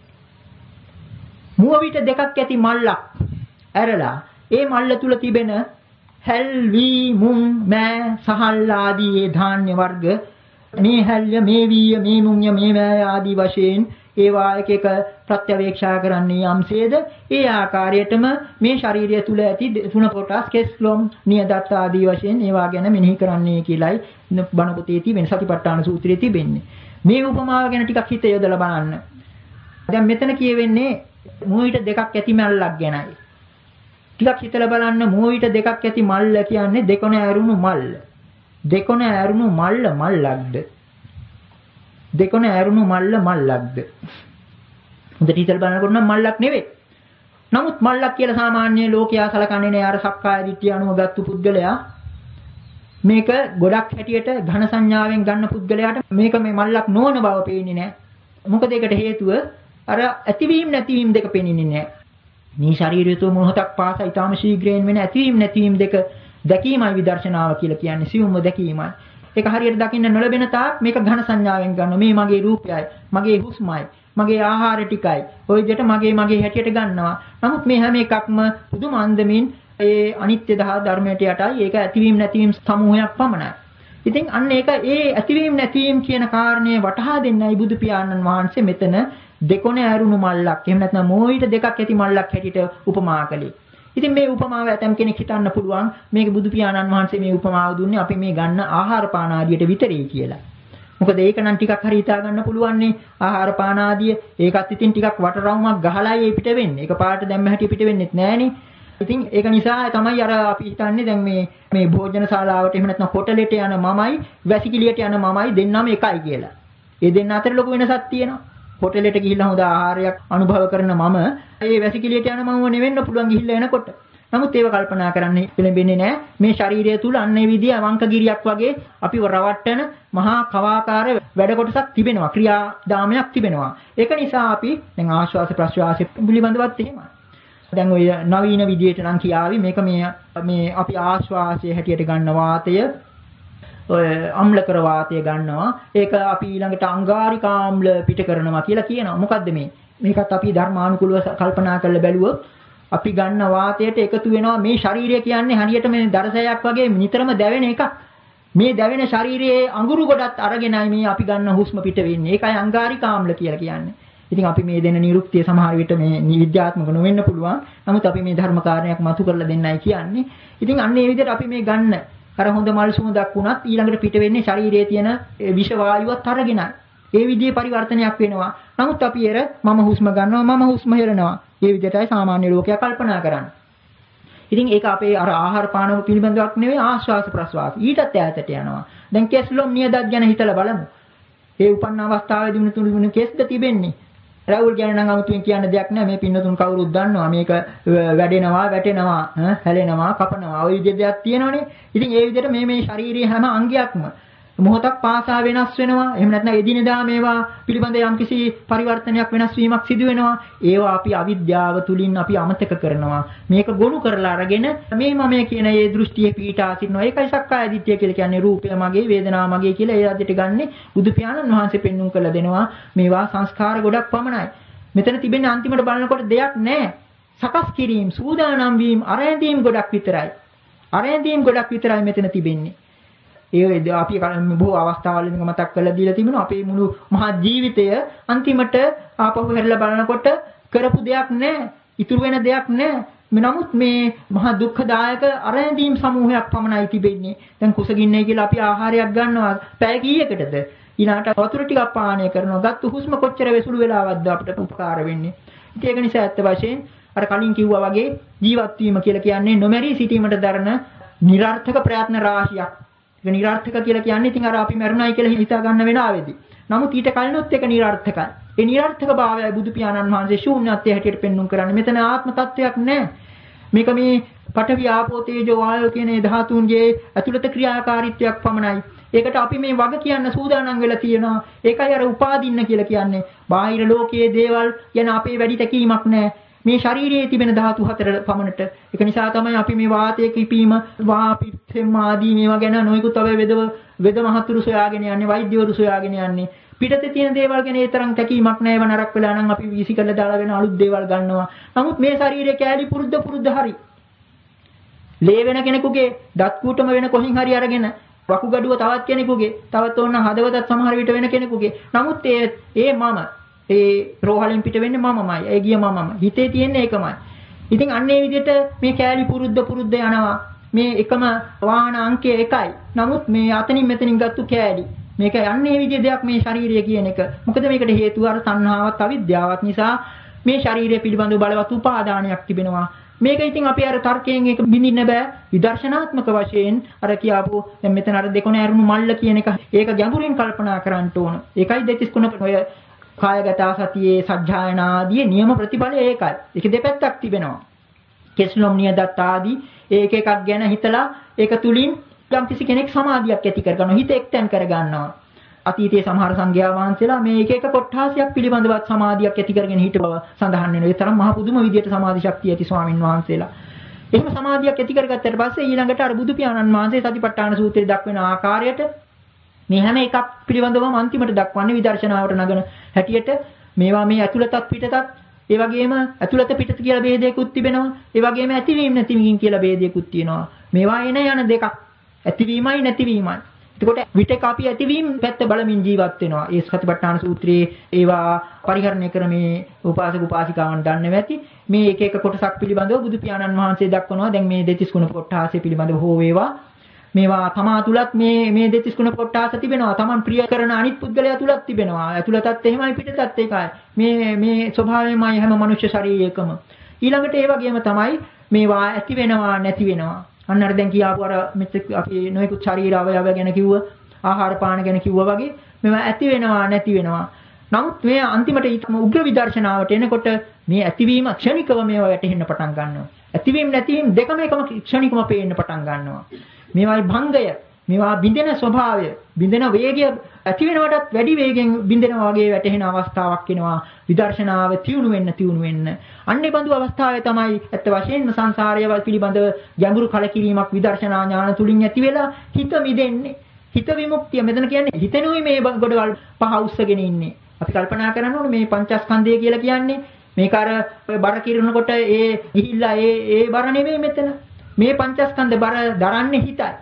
මුව විට දෙකක් ඇති මල්ලක් ඇරලා ඒ මල්ල තුල තිබෙන හැල් වී මුං මෑ සහල් ආදී ඒ ධාන්‍ය වර්ග මේ හැල්ය මේ වීය මේ මුංය මේ මෑ ආදී වශයෙන් ඒවා එක එක ප්‍රත්‍යවේක්ෂා කරන්නේ යම්සේද ඒ ආකාරයටම මේ ශාරීරිය තුල ඇති තුන කොටස් කෙස්ලොම් නියදත් ආදී වශයෙන් ඒවා ගැන මෙනෙහි කරන්නේ කියලායි බණ පොතේ තිබෙන සතිපට්ඨාන සූත්‍රයේ තිබෙන්නේ. මේ උපමාව ගැන ටිකක් හිත යොදලා බලන්න. දැන් මෙතන කියවෙන්නේ මුවිට දෙකක් ඇති මල්ලක් ගැනයි. ටිකක් හිතලා බලන්න මුවිට දෙකක් ඇති මල්ල කියන්නේ දෙකොණ ඇරුණු මල්ල. දෙකොණ ඇරුණු මල්ල මල්ලක්ද? දෙකොණ ඇරුණු මල්ල මල්ලක්ද? හොඳට හිතලා බලනකොට නම් මල්ලක් නෙවෙයි. නමුත් මල්ලක් කියලා සාමාන්‍ය ලෝකයා සලකන්නේ නෑ. අර සක්කාය දිට්ඨිය අනුව ගත්තු පුද්ගලයා මේක ගොඩක් හැටියට ඝන සංඥාවෙන් ගන්න පුද්ගලයාට මේක මේ මල්ලක් නොවන බව පේන්නේ නෑ. මොකද ඒකට හේතුව අර ඇතිවීම නැතිවීම දෙක පේන්නේ නෑ. මේ ශරීරය තුළ මොහොතක් පාසා ඊටාම ශීඝ්‍රයෙන් වෙන ඇතිවීම නැතිවීම දෙක දැකීමයි විදර්ශනාව කියලා කියන්නේ. සියුම්ව දැකීමයි. ඒක හරියට දකින්න නොලැබෙන තාක් මේක ඝන සංඥාවෙන් ගන්නවා. මේ මගේ රූපයයි, මගේ හුස්මයි, මගේ ආහාර ටිකයි. ওই විදිහට මගේ මගේ හැටියට ගන්නවා. නමුත් මේ හැම එකක්ම පුදුම අන්දමින් ඒ අනිත්‍ය ධර්මයට යටයි. ඒක ඇතිවීම නැතිවීම සමූහයක් පමණයි. ඉතින් අන්න ඒක ඒ ඇතිවීම නැතිවීම කියන කාරණේ වටහා දෙන්නයි බුදු පියාණන් වහන්සේ මෙතන දෙකොණ ඇරුණු මල්ලක් එහෙම නැත්නම් මොහොයිට දෙකක් ඇති මල්ලක් හැටියට උපමා කළේ. ඉතින් මේ උපමාව ඇතම් කෙනෙක් හිතන්න පුළුවන් මේක බුදු පියාණන් වහන්සේ මේ උපමාව දුන්නේ අපි මේ ගන්න ආහාර පාන ආදියට විතරයි කියලා. මොකද ඒක නම් ටිකක් හරි හිතා ගන්න පුළුවන්නේ ආහාර පාන ආදිය. ඒකත් ඉතින් ටිකක් වටරවුමක් ගහලායි ඒ පිට වෙන්නේ. ඒක පාට දැම්ම හැටි පිට වෙන්නේත් නෑනේ. ඉතින් ඒක නිසා තමයි අර අපි හිතන්නේ දැන් මේ මේ භෝජන ශාලාවට එහෙම නැත්නම් හොටලෙට යන මමයි වැසිකිළියට යන මමයි දෙන්නම එකයි කියලා. ඒ දෙන්න අතර ලොකු වෙනසක් තියෙනවා. හොටලෙට ගිහිල්ලා හොඳ ආහාරයක් අනුභව කරන මම ඒ වැසිකිළියට යන මමව නෙවෙන්න පුළුවන් ගිහිල්ලා එනකොට. නමුත් ඒව කල්පනා කරන්නේ පිළිඹෙන්නේ නැහැ. මේ ශාරීරිය තුල අන්නේ විදිය අවංකගිරියක් වගේ අපිව රවට්ටන මහා කවාකාර වැඩ කොටසක් තිබෙනවා. ක්‍රියාදාමයක් තිබෙනවා. ඒක නිසා අපි දැන් ආශ්වාස ප්‍රශ්වාස පිළිබඳවත් එහෙමයි. දැන් ඔය නවීන විදියට නම් කියාවි මේක මේ මේ අපි ආශ්වාසයේ හැටියට ගන්න වාතය ඔය අම්ලකර වාතය ගන්නවා. ඒක අපි ඊළඟට අංගාරිකාම්ල පිට කරනවා කියලා කියනවා. මොකද්ද මේ? මේකත් අපි ධර්මානුකූලව කල්පනා කරලා බැලුවොත් අපි ගන්න වාතයට එකතු වෙනවා මේ ශරීරය කියන්නේ හරියට මේ දරසයක් වගේ නිතරම දැවෙන එකක්. මේ දැවෙන ශරීරයේ අඟුරු ගොඩක් අරගෙනයි මේ අපි ගන්න හුස්ම පිට වෙන්නේ. ඒකයි අංගාරිකාම්ල කියලා කියන්නේ. ඉතින් අපි මේ දෙන නිරුක්තිය සමහර විට මේ විද්‍යාත්මක නොවෙන්න පුළුවන්. නමුත් අපි මේ ධර්ම කාරණයක් මතු කරලා දෙන්නයි කියන්නේ. ඉතින් අන්න ඒ විදිහට අපි මේ ගන්න අර හොඳ මල් සුවඳක් වුණත් ඊළඟට පිට වෙන්නේ ශරීරයේ තියෙන විෂ වායුවත් අරගෙනයි. ඒ විදිහේ පරිවර්තනයක් වෙනවා. නමුත් අපි එර මම හුස්ම ගන්නවා මම හුස්ම හෙලනවා. මේ විදිහටයි සාමාන්‍ය ලෝකයා කල්පනා කරන්නේ. ඉතින් ඒක අපේ අර ආහාර පාන පිළිබඳවක් නෙවෙයි ආශ්වාස ප්‍රශ්වාස. ඊටත් ඈතට යනවා. දැන් කෙස්ලොම් නියදත් ගැන හිතලා බලමු. ඒ උපන්න අවස්ථාවේදී වුණ තුණු කෙස්ද තිබෙන්නේ. රවුල් ගැන නම් අමුතුවෙන් කියන්න දෙයක් නැහැ. මේ පින්නතුන් කවුරුත් දන්නවා. මේක වැඩෙනවා, වැටෙනවා, හැලෙනවා, කපනවා. ওই විදිහ දෙයක් තියෙනවනේ. ඉතින් ඒ විදිහට මේ මේ ශාරීරියේ හැම අංගයක්ම මොහොතක් පාසා වෙනස් වෙනවා. එහෙම නැත්නම් එදිනෙදා මේවා පිළිබඳ යම්කිසි පරිවර්තනයක් වෙනස් වීමක් සිදු වෙනවා. ඒවා අපි අවිද්‍යාව තුලින් අපි අමතක කරනවා. මේක ගොනු කරලා අරගෙන මේ මම කියන මේ දෘෂ්ටියේ පීඩා සිටිනවා. ඒකයි සක්කාය දිට්ඨිය කියලා කියන්නේ. රූපය මගේ, වේදනාව මගේ කියලා ඒ අදිට ගන්නෙ බුදු පියාණන් වහන්සේ පෙන්눔 කරලා දෙනවා. මේවා සංස්කාර ගොඩක් පමණයි. මෙතන තිබෙන අන්තිමට බලනකොට දෙයක් නැහැ. සකස් කිරීම, සූදානම් වීම, අරැඳීම් ගොඩක් විතරයි. අරැඳීම් ගොඩක් විතරයි මෙතන තිබෙන්නේ. ඒ අපි බොහෝ අවස්ථාවල මේක මතක් කරලා දීලා තිබෙනවා. අපේ මුළු මහා ජීවිතය අන්තිමට ආපහු හැරලා බලනකොට කරපු දෙයක් නැහැ. ඉතුරු වෙන දෙයක් නැහැ. නමුත් මේ මහා දුක්ඛදායක අරැඳීම් සමූහයක් පමණයි තිබෙන්නේ. දැන් කුසගින්නේ කියලා අපි ආහාරයක් ගන්නවා. පැය කීයකටද? ඊළාට වතුර ටිකක් පානය කරනවා. ගත්ත හුස්ම කොච්චර වෙසුළු වෙලාවක්ද අපිට උපකාර වෙන්නේ. ඉතින් ඒක නිසා ඇත්ත වශයෙන් අර කලින් කිව්වා වගේ ජීවත් වීම කියලා කියන්නේ නොමැරී සිටීමට දරන නිර්ාර්ථක ප්‍රයත්න රාශියක්. ඒක නිර්ාර්ථක කියලා කියන්නේ ඉතින් අර අපි මරුණයි කියලා හිතා ගන්න වෙනාවේදී. නමුත් ඊට කලිනුත් ඒක නිර්ාර්ථකයි. ඒ නිර්ාර්ථක භාවය බුදු පියාණන් වහන්සේ ශූන්‍යත්වයේ හැටියට පෙන්වුම් කරන්නේ. මෙතන ආත්ම තත්වයක් නැහැ. මේක මේ පඨවි ආපෝ තේජෝ වායෝ කියන මේ ධාතුන්ගේ ඇතුළත ක්‍රියාකාරීත්වයක් පමණයි. ඒකට අපි මේ වග කියන්න සූදානම් වෙලා තියෙනවා. ඒකයි අර උපාදින්න කියලා කියන්නේ. බාහිර ලෝකයේ දේවල් ගැන අපේ වැඩි තැකීමක් නැහැ. මේ ශරීරයේ තිබෙන ධාතු හතර පමණට. ඒක නිසා තමයි අපි මේ වාතයේ කිපීම, වාපිත්ෙම ආදී මේවා ගැන නොයෙකුත් අව වෙදව වෙද මහතුරු සොයාගෙන යන්නේ, වෛද්‍යවරු සොයාගෙන යන්නේ. පිටතේ තියෙන දේවල් ගැන ඒ තරම් තැකීමක් නැහැ. ඒව නරක වෙලා නම් අපි වීසි කරලා දාලා වෙන අලුත් දේවල් ගන්නවා. නමුත් මේ ශරීරයේ කෑලි පුරුද්ද පුරුද්ද හරි. ලේ වෙන කෙනෙකුගේ දත් කූටම වෙන කොහින් හරි අරගෙන වකුගඩුව තවත් කෙනෙකුගේ, තවත් ඕන හදවතත් සමහර විට වෙන කෙනෙකුගේ. නමුත් ඒ ඒ මම ඒ රෝහලින් පිට වෙන්නේ මමමයි. ඒ ගිය මමම. හිතේ තියෙන්නේ ඒකමයි. ඉතින් අන්න ඒ විදිහට මේ කෑලි පුරුද්ද පුරුද්ද යනවා. මේ එකම වාහන අංකය එකයි. නමුත් මේ අතනින් මෙතනින් ගත්තු කෑලි. මේක යන්නේ විදිහේ දෙයක් මේ ශාරීරිය කියන එක. මොකද මේකට හේතුව අර තණ්හාවත් අවිද්‍යාවත් නිසා මේ ශාරීරිය පිළිබඳව බලවත් උපාදානයක් තිබෙනවා. මේක ඉතින් අපි අර තර්කයෙන් එක බින්දින්න බෑ. විදර්ශනාත්මක වශයෙන් අර කියාපු දැන් මෙතන අර දෙකොණ ඇරුණු මල්ල කියන එක ඒක ගැඹුරින් කල්පනා කරන්න ඕන. ඒකයි දෙතිස් කුණප ඔය කායගත සතියේ සත්‍යයනා ආදී නියම ප්‍රතිඵලය ඒකයි. ඒක දෙපැත්තක් තිබෙනවා. කෙස්ලොම් නියදත් ආදී ඒක එකක් ගැන හිතලා ඒක තුලින් යම් කිසි කෙනෙක් සමාධියක් ඇති කර ගන්නවා. හිත එක්තෙන් කර ගන්නවා. අතීතයේ සමහර සංඝයා වහන්සේලා මේ එක එක කොට්ඨාසයක් පිළිබඳවත් සමාධියක් ඇති කරගෙන හිට බව සඳහන් වෙනවා. ඒ තරම් මහ පුදුම විදියට සමාධි ශක්තිය ඇති ස්වාමින් වහන්සේලා. එහෙම සමාධියක් ඇති කරගත්තට පස්සේ ඊළඟට අර බුදු පියාණන් වහන්සේ සතිපට්ඨාන සූත්‍රයේ දක්වන ආකාරයට මේ හැම එකක් පිළිබඳවම අන්තිමට දක්වන්නේ විදර්ශනාවට නගන හැටියට මේවා මේ ඇතුළතත් පිටතත් ඒ වගේම ඇතුළත පිටත කියලා ભેදයකුත් තිබෙනවා. ඒ වගේම ඇතිවීම නැතිවීම කියලා ભેදයකුත් තියෙනවා. මේවා එන යන දෙකක්. ඇතිවීමයි නැතිවීමයි. එතකොට විතක අපි ඇතිවීම පැත්ත බලමින් ජීවත් වෙනවා. ඒ සතිපට්ඨාන සූත්‍රයේ ඒවා පරිහරණය කරමේ උපාසක උපාසිකාවන් දන්නේ නැති මේ එක එක කොටසක් පිළිබඳව බුදු පියාණන් වහන්සේ දක්වනවා. දැන් මේ දෙතිස් ගුණ කොටාසය පිළිබඳව හෝ වේවා මේවා තමා තුලත් මේ මේ දෙතිස් ගුණ කොටාස තිබෙනවා. Taman ප්‍රිය කරන අනිත් පුද්ගලයා තුලත් තිබෙනවා. ඇතුළතත් එහෙමයි පිටතත් ඒකයි. මේ මේ ස්වභාවයමයි හැම මනුෂ්‍ය ශරීරයකම. ඊළඟට ඒ වගේම තමයි මේවා ඇති වෙනවා නැති වෙනවා. අන්න අර දැන් කියාපු අර මෙතෙක් අපි නොයෙකුත් ශරීර අවයව ගැන කිව්ව ආහාර පාන ගැන කිව්වා වගේ මේවා ඇති වෙනවා නැති වෙනවා. නමුත් මේ අන්තිමට ඊටම උග්‍ර විදර්ශනාවට එනකොට මේ ඇතිවීම ක්ෂණිකව මේවා වැටෙන්න පටන් ගන්නවා. ඇතිවීම නැතිවීම දෙකම එකම ක්ෂණිකව පේන්න පටන් ගන්නවා. මේවායි භංගය, මේවා බිඳෙන ස්වභාවය, බිඳෙන වේගය ඇති වෙනවටත් වැඩි වේගෙන් බිඳෙනවා වගේ වැටෙන අවස්ථාවක් එනවා. විදර්ශනාව තියුණු වෙන්න තියුණු වෙන්න. අන්නේ බඳු අවස්ථාවේ තමයි ඇත්ත වශයෙන්ම සංසාරය පිළිබඳව ගැඹුරු කලකිරීමක් විදර්ශනා ඥාන තුලින් ඇති වෙලා හිත මිදෙන්නේ. හිත විමුක්තිය. මෙතන කියන්නේ හිතෙනුයි මේ ගොඩවල් පහ උස්සගෙන ඉන්නේ. අපි කල්පනා කරන්න ඕනේ මේ පංචස්කන්ධය කියලා කියන්නේ මේක අර බර කිරනකොට ඒ ගිහිල්ලා ඒ ඒ බර නෙමෙයි මෙතන. මේ පංචස්කන්ධ බර දරන්නේ හිතයි.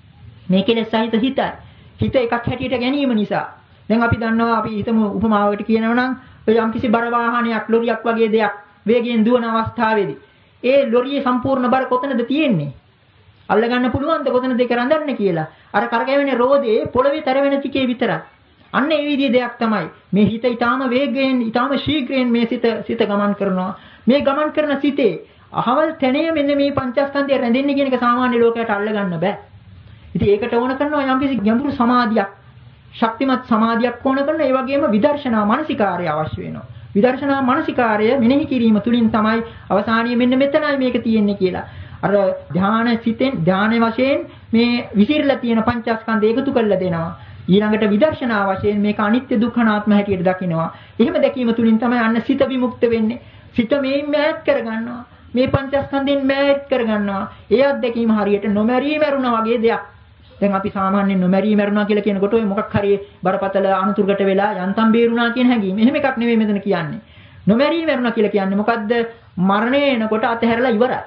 මේ කෙලෙස් සහිත හිතයි. හිත එකක් හැටියට ගැනීම නිසා. දැන් අපි දන්නවා අපි හිතමු උපමාවකට කියනවා නම් ඔය යම්කිසි බර වාහනයක් ලොරියක් වගේ දෙයක් වේගයෙන් දුවන අවස්ථාවේදී ඒ ලොරියේ සම්පූර්ණ බර කොතනද තියෙන්නේ? අල්ල ගන්න පුළුවන්ද කොතනද ඒක රඳන්නේ කියලා? අර කරකැවෙන රෝදේ පොළවේ තැරවෙන ටිකේ විතරයි. අන්න ඒ විදිහේ දෙයක් තමයි. මේ හිත ඊටාම වේගයෙන් ඊටාම ශීඝ්‍රයෙන් මේ සිත සිත ගමන් කරනවා. මේ ගමන් කරන සිතේ අහවල් තැනේ මෙන්න මේ පංචස්කන්ධය රැඳෙන්නේ කියන එක සාමාන්‍ය ලෝකයට අල්ල ගන්න බෑ. ඉතින් ඒකට ඕන කරනවා යම්කිසි ගැඹුරු සමාධියක්, ශක්තිමත් සමාධියක් ඕන කරන ඒ වගේම විදර්ශනා මානසිකාර්ය අවශ්‍ය වෙනවා. විදර්ශනා මානසිකාර්ය මෙනෙහි කිරීම තුලින් තමයි අවසානයේ මෙන්න මෙතනයි මේක තියෙන්නේ කියලා. අර ධානය සිතෙන් ධානයේ වශයෙන් මේ විසිරලා තියෙන පංචස්කන්ධය එකතු කරලා දෙනවා. ඊළඟට විදර්ශනා වශයෙන් මේක අනිත්‍ය දුක්ඛ අනාත්ම හැටියට දකිනවා. එහෙම දැකීම තුලින් තමයි අන්න සිත විමුක්ත වෙන්නේ. සිත මේන් මෑත් කරගන්නවා. මේ පංචස්කන්ධයෙන් මෑත් කරගන්නවා. ඒ අත්දැකීම හරියට නොමැරී මරුණා වගේ දෙයක්. දැන් අපි සාමාන්‍යයෙන් නොමැරී මරුණා කියලා කියනකොට ඔය මොකක් හරි බරපතල අනුතුරකට වෙලා යන්තම් බේරුණා කියන හැඟීම. එහෙම එකක් නෙවෙයි මෙතන කියන්නේ. නොමැරී මරුණා කියලා කියන්නේ මොකද්ද? මරණය එනකොට අතහැරලා ඉවරයි.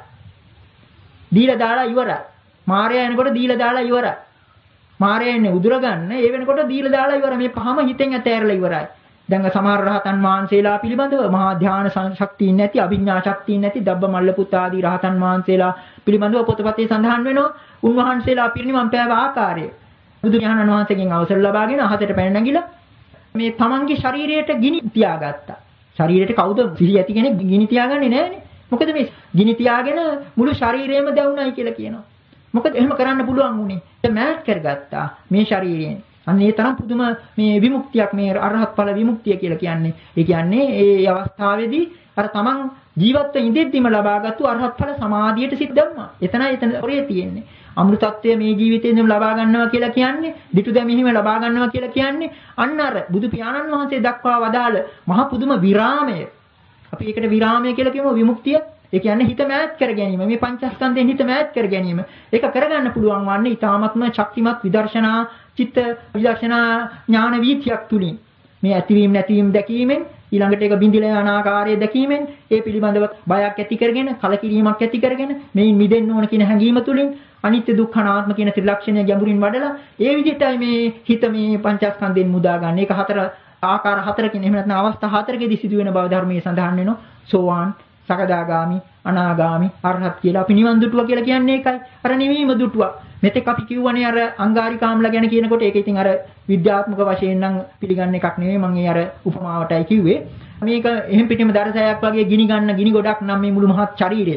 දීලා දාලා ඉවරයි. මායя එනකොට දීලා දාලා ඉවරයි. මායя එන්නේ උදුර ගන්න. ඒ වෙනකොට දීලා දාලා ඉවරයි. මේ පහම හිතෙන් අතහැරලා ඉවරයි. දැන් සමහර රහතන් වහන්සේලා පිළිබඳව මහා ධාන ශක්තිය නැති, අභිඥා ශක්තිය නැති දබ්බ මල්ලපුත් ආදී රහතන් වහන්සේලා පිළිබඳව පොතපතේ සඳහන් වෙනවා. උන්වහන්සේලා පිරිනිවන් පෑව ආකාරය. බුදු පියාණන් වහන්සේගෙන් අවසර ලබාගෙන අහසට පැන නැගිලා මේ තමන්ගේ ශරීරයට ගිනි තියාගත්තා. ශරීරයට කවුද සිහි ඇති කෙනෙක් ගිනි තියාගන්නේ නැහනේ. මොකද මේ ගිනි තියාගෙන මුළු ශරීරයම දැවුණයි කියලා කියනවා. මොකද එහෙම කරන්න පුළුවන් උනේ. ඒක මෑත් කරගත්තා මේ ශරීරයෙන්. අන්න ඒ තරම් පුදුම මේ විමුක්තියක් මේ අරහත් ඵල විමුක්තිය කියලා කියන්නේ. ඒ කියන්නේ ඒ අවස්ථාවේදී අර තමන් ජීවත්ව ඉඳෙද්දිම ලබාගත්තු අරහත් ඵල සමාධියට සිත් ධම්මා. එතනයි එතන ඔරේ තියෙන්නේ. අමෘතත්වය මේ ජීවිතේදීම ලබා ගන්නවා කියලා කියන්නේ, dittu දැමීම ලබා ගන්නවා කියලා කියන්නේ අන්න අර බුදු පියාණන් වහන්සේ දක්වා වදාළ මහ පුදුම විරාමය. අපි ඒකට විරාමය කියලා කියමු විමුක්තිය. ඒ කියන්නේ හිත මෑත් කර ගැනීම. මේ පංචස්කන්ධයෙන් හිත මෑත් කර ගැනීම. ඒක කරගන්න පුළුවන් වන්නේ ඊ타ත්ම ශක්තිමත් විදර්ශනා, චිත්ත විදර්ශනා ඥාන වීථියක් තුලින්. මේ ඇතිවීම නැතිවීම දැකීමෙන් ඊළඟට ඒක බිඳිලා යන ආකාරය දැකීමෙන් ඒ පිළිබඳව බයක් ඇති කරගෙන කලකිරීමක් ඇති කරගෙන මේන් මිදෙන්න ඕන කියන හැඟීම තුලින් අනිත්‍ය දුක්ඛ අනාත්ම කියන ත්‍රිලක්ෂණය ගැඹුරින් වඩලා ඒ විදිහටයි මේ හිත මේ පංචස්කන්ධයෙන් මුදා ගන්න. ඒක හතර ආකාර හතරකින් එහෙම නැත්නම් අවස්ථා හතරකදී සිදුවෙන බව ධර්මයේ සඳහන් වෙනවා. සෝවාන්, සකදාගාමි, අනාගාමි, අරහත් කියලා අපි නිවන් දුටුවා කියලා කියන්නේ ඒකයි. අර නිවීම දුටුවා. මෙතෙක් අපි කියවනේ අර අංගාරිකාම්ල ගැන කියනකොට ඒක ඉතින් අර විද්‍යාත්මක වශයෙන් නම් පිළිගන්න එකක් නෙවෙයි. මම ඒ අර උපමාවටයි කිව්වේ. මේක එහෙම් පිටින්ම දරසයක් වගේ ගිනි ගන්න ගිනි ගොඩක් නම් මේ මුළු මහත් ශරීරය.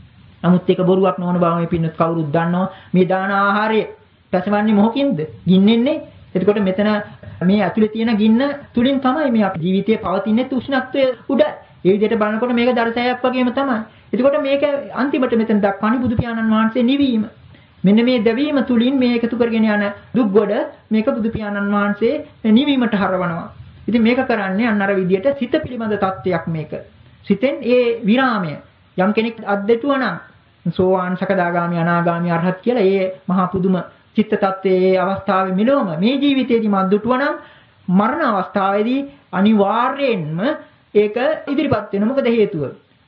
නමුත් ඒක බොරුවක් නොවන බව මේ පින්නත් කවුරුත් දන්නවා. මේ දාන ආහාරය පැසවන්නේ මොහොකින්ද? ගින්නෙන්නේ. එතකොට මෙතන මේ ඇතුලේ තියෙන ගින්න තුලින් තමයි මේ අපේ ජීවිතයේ පවතින උෂ්ණත්වය උඩ. ඒ විදිහට බලනකොට මේක දරසයක් වගේම තමයි. එතකොට මේක අන්තිමට මෙතන දක්වන්නේ බුදු පියාණන් වහන්සේ නිවීම. මෙන්න මේ දැවීම තුලින් මේ එකතු කරගෙන යන දුක් ගොඩ මේක බුදු පියාණන් වහන්සේ නිවීමට හරවනවා. ඉතින් මේක කරන්නේ අන්න අර විදිහට සිත පිළිබඳ தත්වයක් මේක. සිතෙන් ඒ විරාමය යම් කෙනෙක් අද්දෙතුවා නම් සෝවාන් සකදාගාමි අනාගාමි අරහත් කියලා ඒ මහා පුදුම චිත්ත tattve අවස්ථාවේ මෙලොවම මේ ජීවිතයේදී මද්දුටුවා නම් මරණ අවස්ථාවේදී අනිවාර්යයෙන්ම ඒක ඉදිරිපත් වෙනවා. මොකද හේතුව?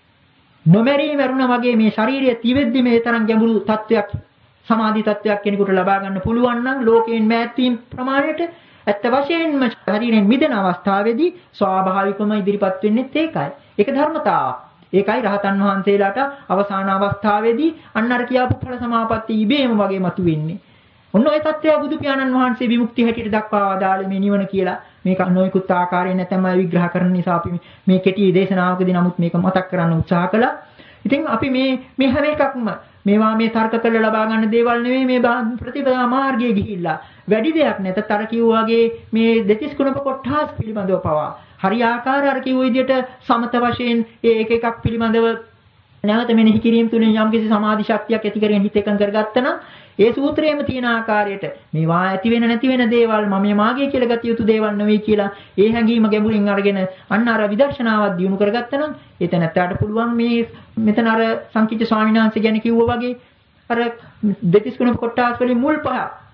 නොමැරී මරුණා වගේ මේ ශාරීරිය තිවෙද්දි මේ තරම් ගැඹුරු තත්වයක් සමාධි තත්වයක් කෙනෙකුට ලබා ගන්න පුළුවන් නම් ලෝකයෙන් මෑත් වීම ප්‍රමාණයට ඇත්ත වශයෙන්ම ශරීරයෙන් මිදෙන අවස්ථාවේදී ස්වාභාවිකවම ඉදිරිපත් වෙන්නේ ඒකයි. ඒක ධර්මතාවක්. ඒකයි රහතන් වහන්සේලාට අවසාන අවස්ථාවේදී අන්න අර කියාපු ඵල සමාපatti ඉබේම වගේ මතුවෙන්නේ. ඔන්න ඔය தත්ත්වය බුදු පියාණන් වහන්සේ විමුක්තිය හැටියට දක්වා වදාළේ මේ නිවන කියලා. මේක නොයෙකුත් ආකාරයෙන් නැත්නම් විග්‍රහ කරන නිසා අපි මේ කෙටි දේශනාවකදී නමුත් මේක මතක් කරන්න උත්සාහ කළා. ඉතින් අපි මේ මේ හැම එකක්ම මේවා මේ තර්ක කරලා ලබා ගන්න දේවල් නෙවෙයි මේ ප්‍රතිපදා මාර්ගයේ ගිහිල්ලා වැඩි දෙයක් නැතත් අර කිව්වා වගේ මේ දෙතිස් කුණප කොට්ටාස් පිළිබඳව පවා හරි ආකාර අර කිව්ව විදිහට සමත වශයෙන් ඒ එක එකක් පිළිබඳව නැවත මෙනෙහි කිරීම තුළින් යම්කිසි සමාධි ශක්තියක් ඇති කරගෙන හිත එකඟ කරගත්තා නම් ඒ සූත්‍රයේම තියෙන ආකාරයට මේවා ඇති වෙන නැති වෙන දේවල් මම මාගේ කියලා ගත යුතු දේවල් නෙවෙයි කියලා ඒ හැඟීම ගැඹුරින් අරගෙන අන්න අර විදර්ශනාවක් දියුණු කරගත්තා නම් එතන ඇත්තට පුළුවන් මේ මෙතන අර සංකීර්ණ ස්වාමීන් වහන්සේ ගැන කිව්වා වගේ අර දෙතිස් කුණප කොට්ටාස් වලින් මුල් පහ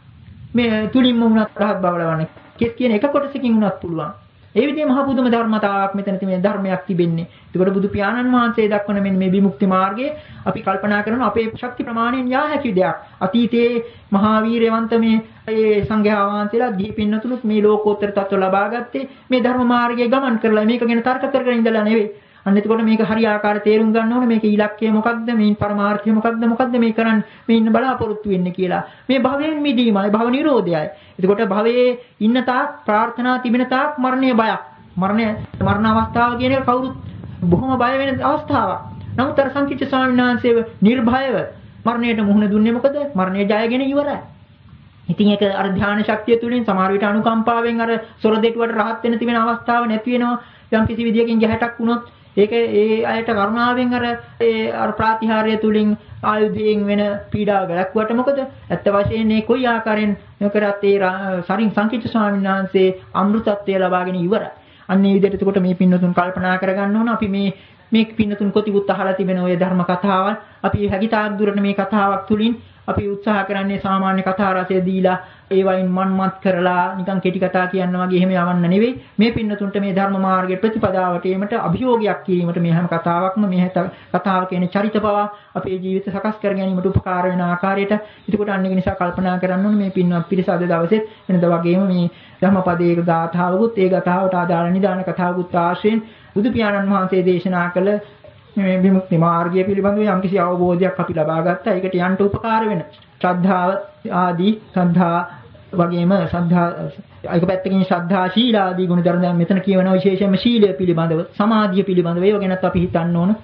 මේ තුලින්ම වුණත් රහත් බව ලබන්නේ කෙස් කියන එක කොටසකින් වුණත් පුළුවන්. ඒ විදිහේ මහ පුදුම ධර්මතාවක් මෙතන තියෙන ධර්මයක් තිබෙන්නේ. ඒකට බුදු පියාණන් වහන්සේ දක්වන මෙන්න මේ විමුක්ති මාර්ගයේ අපි කල්පනා කරනවා අපේ ශක්ති ප්‍රමාණයෙන් යා හැකි දෙයක්. අතීතයේ මහා වීරයවන්ත මේ ඒ සංඝයා වහන්සේලා ගිහි පින්නතුලුත් මේ ලෝකෝත්තර තත්ත්ව ලබා ගත්තේ මේ ධර්ම මාර්ගයේ ගමන් කරලා මේක ගැන තර්ක කරගෙන ඉඳලා නෙවෙයි. අන්න එතකොට මේක හරි ආකාර තේරුම් ගන්න ඕනේ මේකේ ඉලක්කය මොකක්ද මේ පරමාර්ථය මොකක්ද මොකක්ද මේ කරන්නේ මේ ඉන්න බලාපොරොත්තු වෙන්නේ කියලා. මේ භවයෙන් මිදීමයි භව නිරෝධයයි. එතකොට භවයේ ඉන්න තාක් ප්‍රාර්ථනා තිබෙන තාක් මරණය බයක්. මරණය මරණ අවස්ථාව කියන එක කවුරුත් බොහොම බය වෙන අවස්ථාවක්. නමුත් අර සංකීර්ණ ස්වාමීන් වහන්සේ නිර්භයව මරණයට මුහුණ දුන්නේ මොකද? මරණය ජයගෙන ඉවරයි. ඉතින් ඒක අර ධානය ශක්තිය තුලින් සමහර විට අනුකම්පාවෙන් අර සොර දෙටුවට රහත් වෙන තිබෙන අවස්ථාව නැති වෙනවා. යම් කිසි විදියකින් ගැහැටක් වුණොත් ඒක ඒ අයට කරුණාවෙන් අර ඒ අර ප්‍රාතිහාර්ය තුලින් ආයුධයෙන් වෙන පීඩාව වැළැක්වුවට මොකද? ඇත්ත වශයෙන්ම මේ කොයි ආකාරයෙන් කරත් ඒ සරින් සංකීර්ණ ස්වාමීන් වහන්සේ අමෘතත්වය ලබාගෙන ඉවරයි. අන්න ඒ විදිහට එතකොට මේ පින්නතුන් කල්පනා කරගන්න ඕන අපි මේ මේ පින්නතුන් කොටිකුත් අහලා තිබෙන ওই ධර්ම කතාවල් අපි හැකිතාක් දුරට මේ කතාවක් තුලින් අපි උත්සාහ කරන්නේ සාමාන්‍ය කතා රසය දීලා ඒ වයින් මන්මත් කරලා නිකන් කෙටි කතා කියන්න වගේ එහෙම යවන්න නෙවෙයි මේ පින්නතුන්ට මේ ධර්ම මාර්ගයේ ප්‍රතිපදාවට ඒමට අභියෝගයක් කිරීමට මේ හැම කතාවක්ම මේ කතාව කියන චරිත පවා අපේ ජීවිත සකස් කර ගැනීමට උපකාර වෙන ආකාරයට ඒකට අන්න ඒක නිසා කල්පනා කරන්න ඕනේ මේ පින්වත් පිරිස අද දවසේ වෙනද වගේම මේ ධම්මපදයක ගාථාවකුත් ඒ ගාථාවට ආදාළ නිදාන කතාවකුත් ආශ්‍රයෙන් බුදු පියාණන් වහන්සේ දේශනා කළ මේ විමුක්ති මාර්ගය පිළිබඳව යම්කිසි අවබෝධයක් අපි ලබා ගත්තා. ඒකට යන්න උපකාර වෙන ශ්‍රද්ධාව ආදී ශ්‍රද්ධා වගේම ශ්‍රද්ධා එක පැත්තකින් ශ්‍රද්ධා ශීලාදී ගුණ ධර්ම දැන් මෙතන කියවන විශේෂයෙන්ම ශීලය පිළිබඳව සමාධිය පිළිබඳව ඒව ගැනත් අපි හිතන්න ඕන.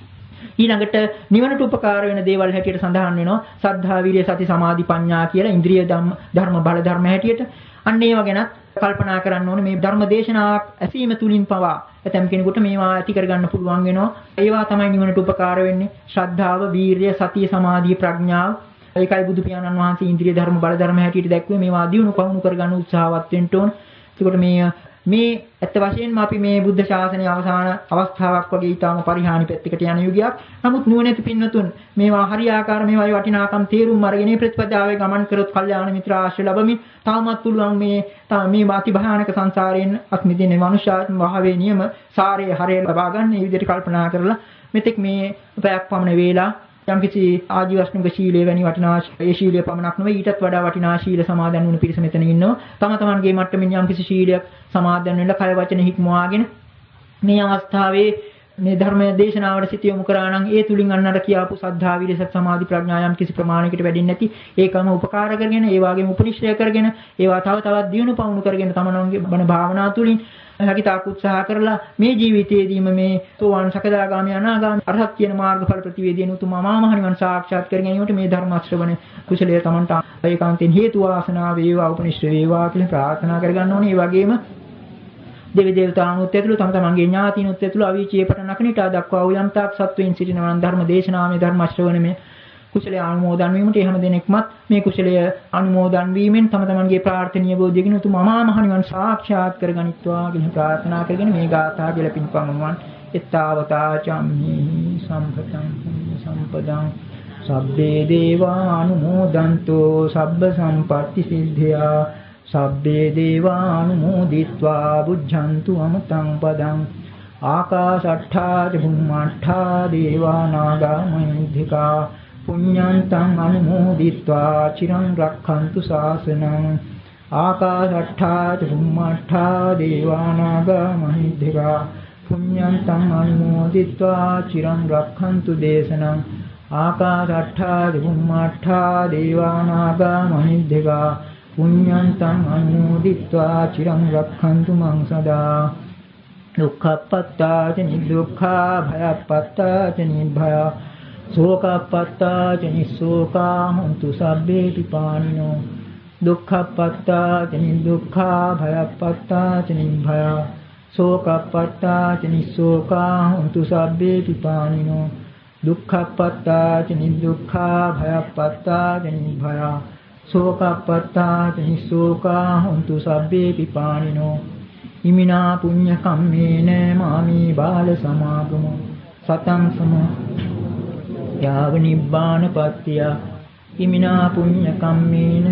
ඊළඟට නිවනට උපකාර වෙන දේවල් හැටියට සඳහන් වෙනවා සද්ධා විරිය සති සමාධි ප්‍රඥා කියලා ඉන්ද්‍රිය ධර්ම බල ධර්ම හැටියට. අන්න ඒව ගැනත් කල්පනා කරන්න ඕනේ. මේ ධර්ම දේශනාවක් ඇසීම තුලින් පවා ඇතම් කෙනෙකුට මේවා ඇති කරගන්න පුළුවන් වෙනවා. ඒවා තමයි නිවනට උපකාර වෙන්නේ. ශ්‍රද්ධාව, වීරිය, සතිය, සමාධිය, ප්‍රඥාව. ඒකයි බුදු පියාණන් වහන්සේ ඉන්ද්‍රිය ධර්ම බල ධර්ම හැටියට දැක්වේ මේවා දියුණු පවුණු කරගන්න උත්සාහවත් වෙන්න ඕන. ඒකට මේ මේ ඇත්ත වශයෙන්ම අපි මේ බුද්ධ ශාසනයේ අවසාන අවස්ථාවක් වගේ ඊටාම පරිහානි පැත්තකට යන යුගයක්. නමුත් නුවණැති පින්නතුන් මේවා හරියාකාර මේවායි වටිනාකම් තේරුම් අරගෙන ප්‍රතිපදාවේ ගමන් කරොත් කල්යාණ මිත්‍ර ආශ්‍රය ලැබෙමින් තාමත් පුළුවන් මේ මේ වාති භයානක සංසාරයෙන් අත්මිදින්නේ මනුෂ්‍යාත්ම භාවයේ නියම සාරයේ හරය ලබා ගන්න මේ විදිහට කල්පනා කරලා මෙතෙක් මේ පැයක් පමණ වේලා යම්කිසි ආජීවශ්නික ශීලයේ වැනි වටිනා ඒ ශීලයේ පමණක් නෙවෙයි ඊටත් වඩා වටිනා ශීල සමාදන් වුණු පිරිස මෙතන ඉන්නවා. තම තමන්ගේ මට්ටමින් යම්කිසි ශීලයක් සමාදන් වෙන්න කය වචන හික්මවාගෙන මේ අවස්ථාවේ මේ ධර්මයේ දේශනාවට සිත යොමු කරා නම් ඒ තුලින් අන්නර කියාපු සද්ධා විරිය සති සමාධි ප්‍රඥා යම්කිසි ප්‍රමාණයකට වැඩින්නේ නැති ඒකම උපකාර කරගෙන ඒ වගේම උපනිශ්‍රය කරගෙන ඒවා තව තවත් දියුණු පවුණු කරගෙන තමන්ගේ බණ භාවනා තුලින් හැකිතාක් උත්සාහ කරලා මේ ජීවිතයේදීම මේ සෝවාන් සකදාගාමී අනාගාමී අරහත් කියන මාර්ගඵල ප්‍රතිවේදීන උතුම් අමා මහ නිවන් සාක්ෂාත් කර ගැනීමට මේ ධර්ම ශ්‍රවණ කුසලයේ තමන්ට ඒකාන්තයෙන් හේතු වාසනා වේවා උපනිශ්‍රේ වේවා කියලා ප්‍රාර්ථනා කරගන්න ඕනේ. ඒ වගේම දෙවි දේවතාවුනුත් ඇතුළු තම තමන්ගේ ඥාතිනුත් ඇතුළු අවීචයේ පටන් නකනිටා දක්වා වූ යම්තාක් සත්වයින් සිටිනවා නම් ධර්ම දේශනාවේ ධර්ම ශ්‍රවණමේ කුසලයේ අනුමෝදන් වීමට එහෙම දෙනෙක්මත් මේ කුසලයේ අනුමෝදන් වීමෙන් තම තමන්ගේ ප්‍රාර්ථනීය බෝධියකින් උතුම් අමා මහ නිවන් සාක්ෂාත් කරගනිත්වා කියන ප්‍රාර්ථනා කරගෙන මේ ගාථා කියලා පින්පමුණුවන් එත්තාවතා චම්හි සම්පතං සම්පදං සබ්බේ දේවා අනුමෝදන්තෝ සබ්බ සම්පatti සිද්ධියා සබ්බේ දේවා අනුමෝදිත්වා බුද්ධන්තු අමතං පදං ආකාශට්ඨා චුම්මට්ඨා දේවා නාග මහිද්దికා පුඤ්ඤන්තං අනුමෝදිत्वा චිරං රක්ඛන්තු ශාසනං ආකාශට්ඨා චුම්මට්ඨා දේවානාග මහිද්దికා පුඤ්ඤන්තං අනුමෝදිत्वा චිරං රක්ඛන්තු දේශනං ආකාශට්ඨා චුම්මට්ඨා දේවානාග මහිද්దికා පුඤ්ඤන්තං අනුමෝදිत्वा චිරං රක්ඛන්තු මං සදා දුක්ඛප්පත්තා ච නිදුක්ඛා භයප්පත්තා ච නිභය සෝකප්පත්තා ච නිස්සෝකා හොන්තු සබ්බේ පිපානිනෝ දුක්ඛප්පත්තා ච නිදුක්ඛා භයප්පත්තා ච නිභය සෝකප්පත්තා ච නිස්සෝකා හොන්තු සබ්බේ පිපානිනෝ දුක්ඛප්පත්තා ච නිදුක්ඛා භයප්පත්තා ච නිභය සෝකප්පත්තා ච නිස්සෝකා හොන්තු සබ්බේ පිපානිනෝ ඉමිනා පුඤ්ඤ කම්මේන මාමි බාල සමාගමෝ සතං සමෝ යාව නිබ්බාන පත්‍ය ඉමිනා පුඤ්ඤ කම්මේන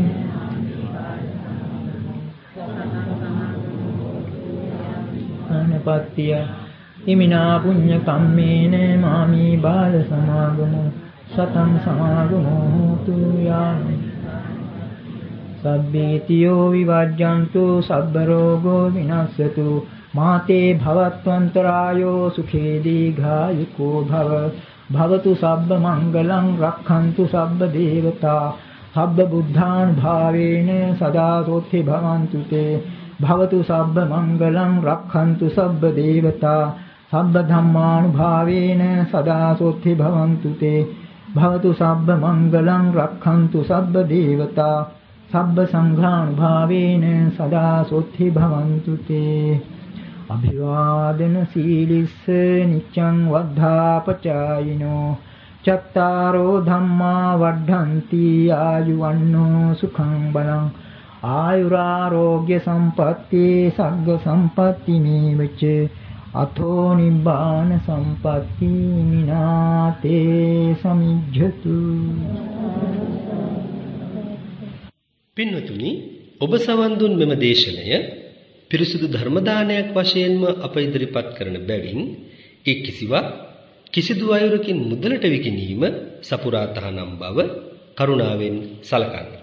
අනපත්‍ය ඉමිනා පුඤ්ඤ කම්මේන මාමි බාල සමාගමෝ සතං සමාගමෝ තු යාමි සබ්බේතියෝ විවජ්ජන්තු සබ්බ රෝගෝ විනස්සතු මාතේ භවත්වන්තරායෝ සුඛේ දීඝායුකෝ භව භවතු සබ්බ මංගලං රක්ඛන්තු සබ්බ දේවතා සබ්බ බුද්ධානුභාවේන සදා සෝත්ථි භවන්තු තේ භවතු සබ්බ මංගලං රක්ඛන්තු සබ්බ දේවතා සබ්බ ධම්මානුභාවේන සදා සෝත්ථි භවන්තු තේ භවතු සබ්බ මංගලං රක්ඛන්තු සබ්බ දේවතා සබ්බ සංඝානුභාවේන සදා සෝත්ථි භවන්තු තේ අභිවාදන සීලිස්ස නිච්ඡං වද්ධාපචායිනෝ චත්තාරෝ ධම්මා වඩ්ඩಂತಿ ආයුවන්නෝ සුඛං බලං ආයුරාෝග්‍ය සම්පatti සග්ග සම්පatti මේවච අතෝ නිබ්බාන සම්පatti මිනාතේ සමිජ්ජතු. පින්වතුනි, ඔබ සවන් දුන් මෙම දේශනය පිරිසුදු ධර්ම දානයක් වශයෙන්ම අප ඉදිරිපත් කරන බැවින් ඒ කිසිවක් කිසිදු අයුරකින් මුදලට විකිණීම සපුරා තහනම් බව කරුණාවෙන් සලකන්න.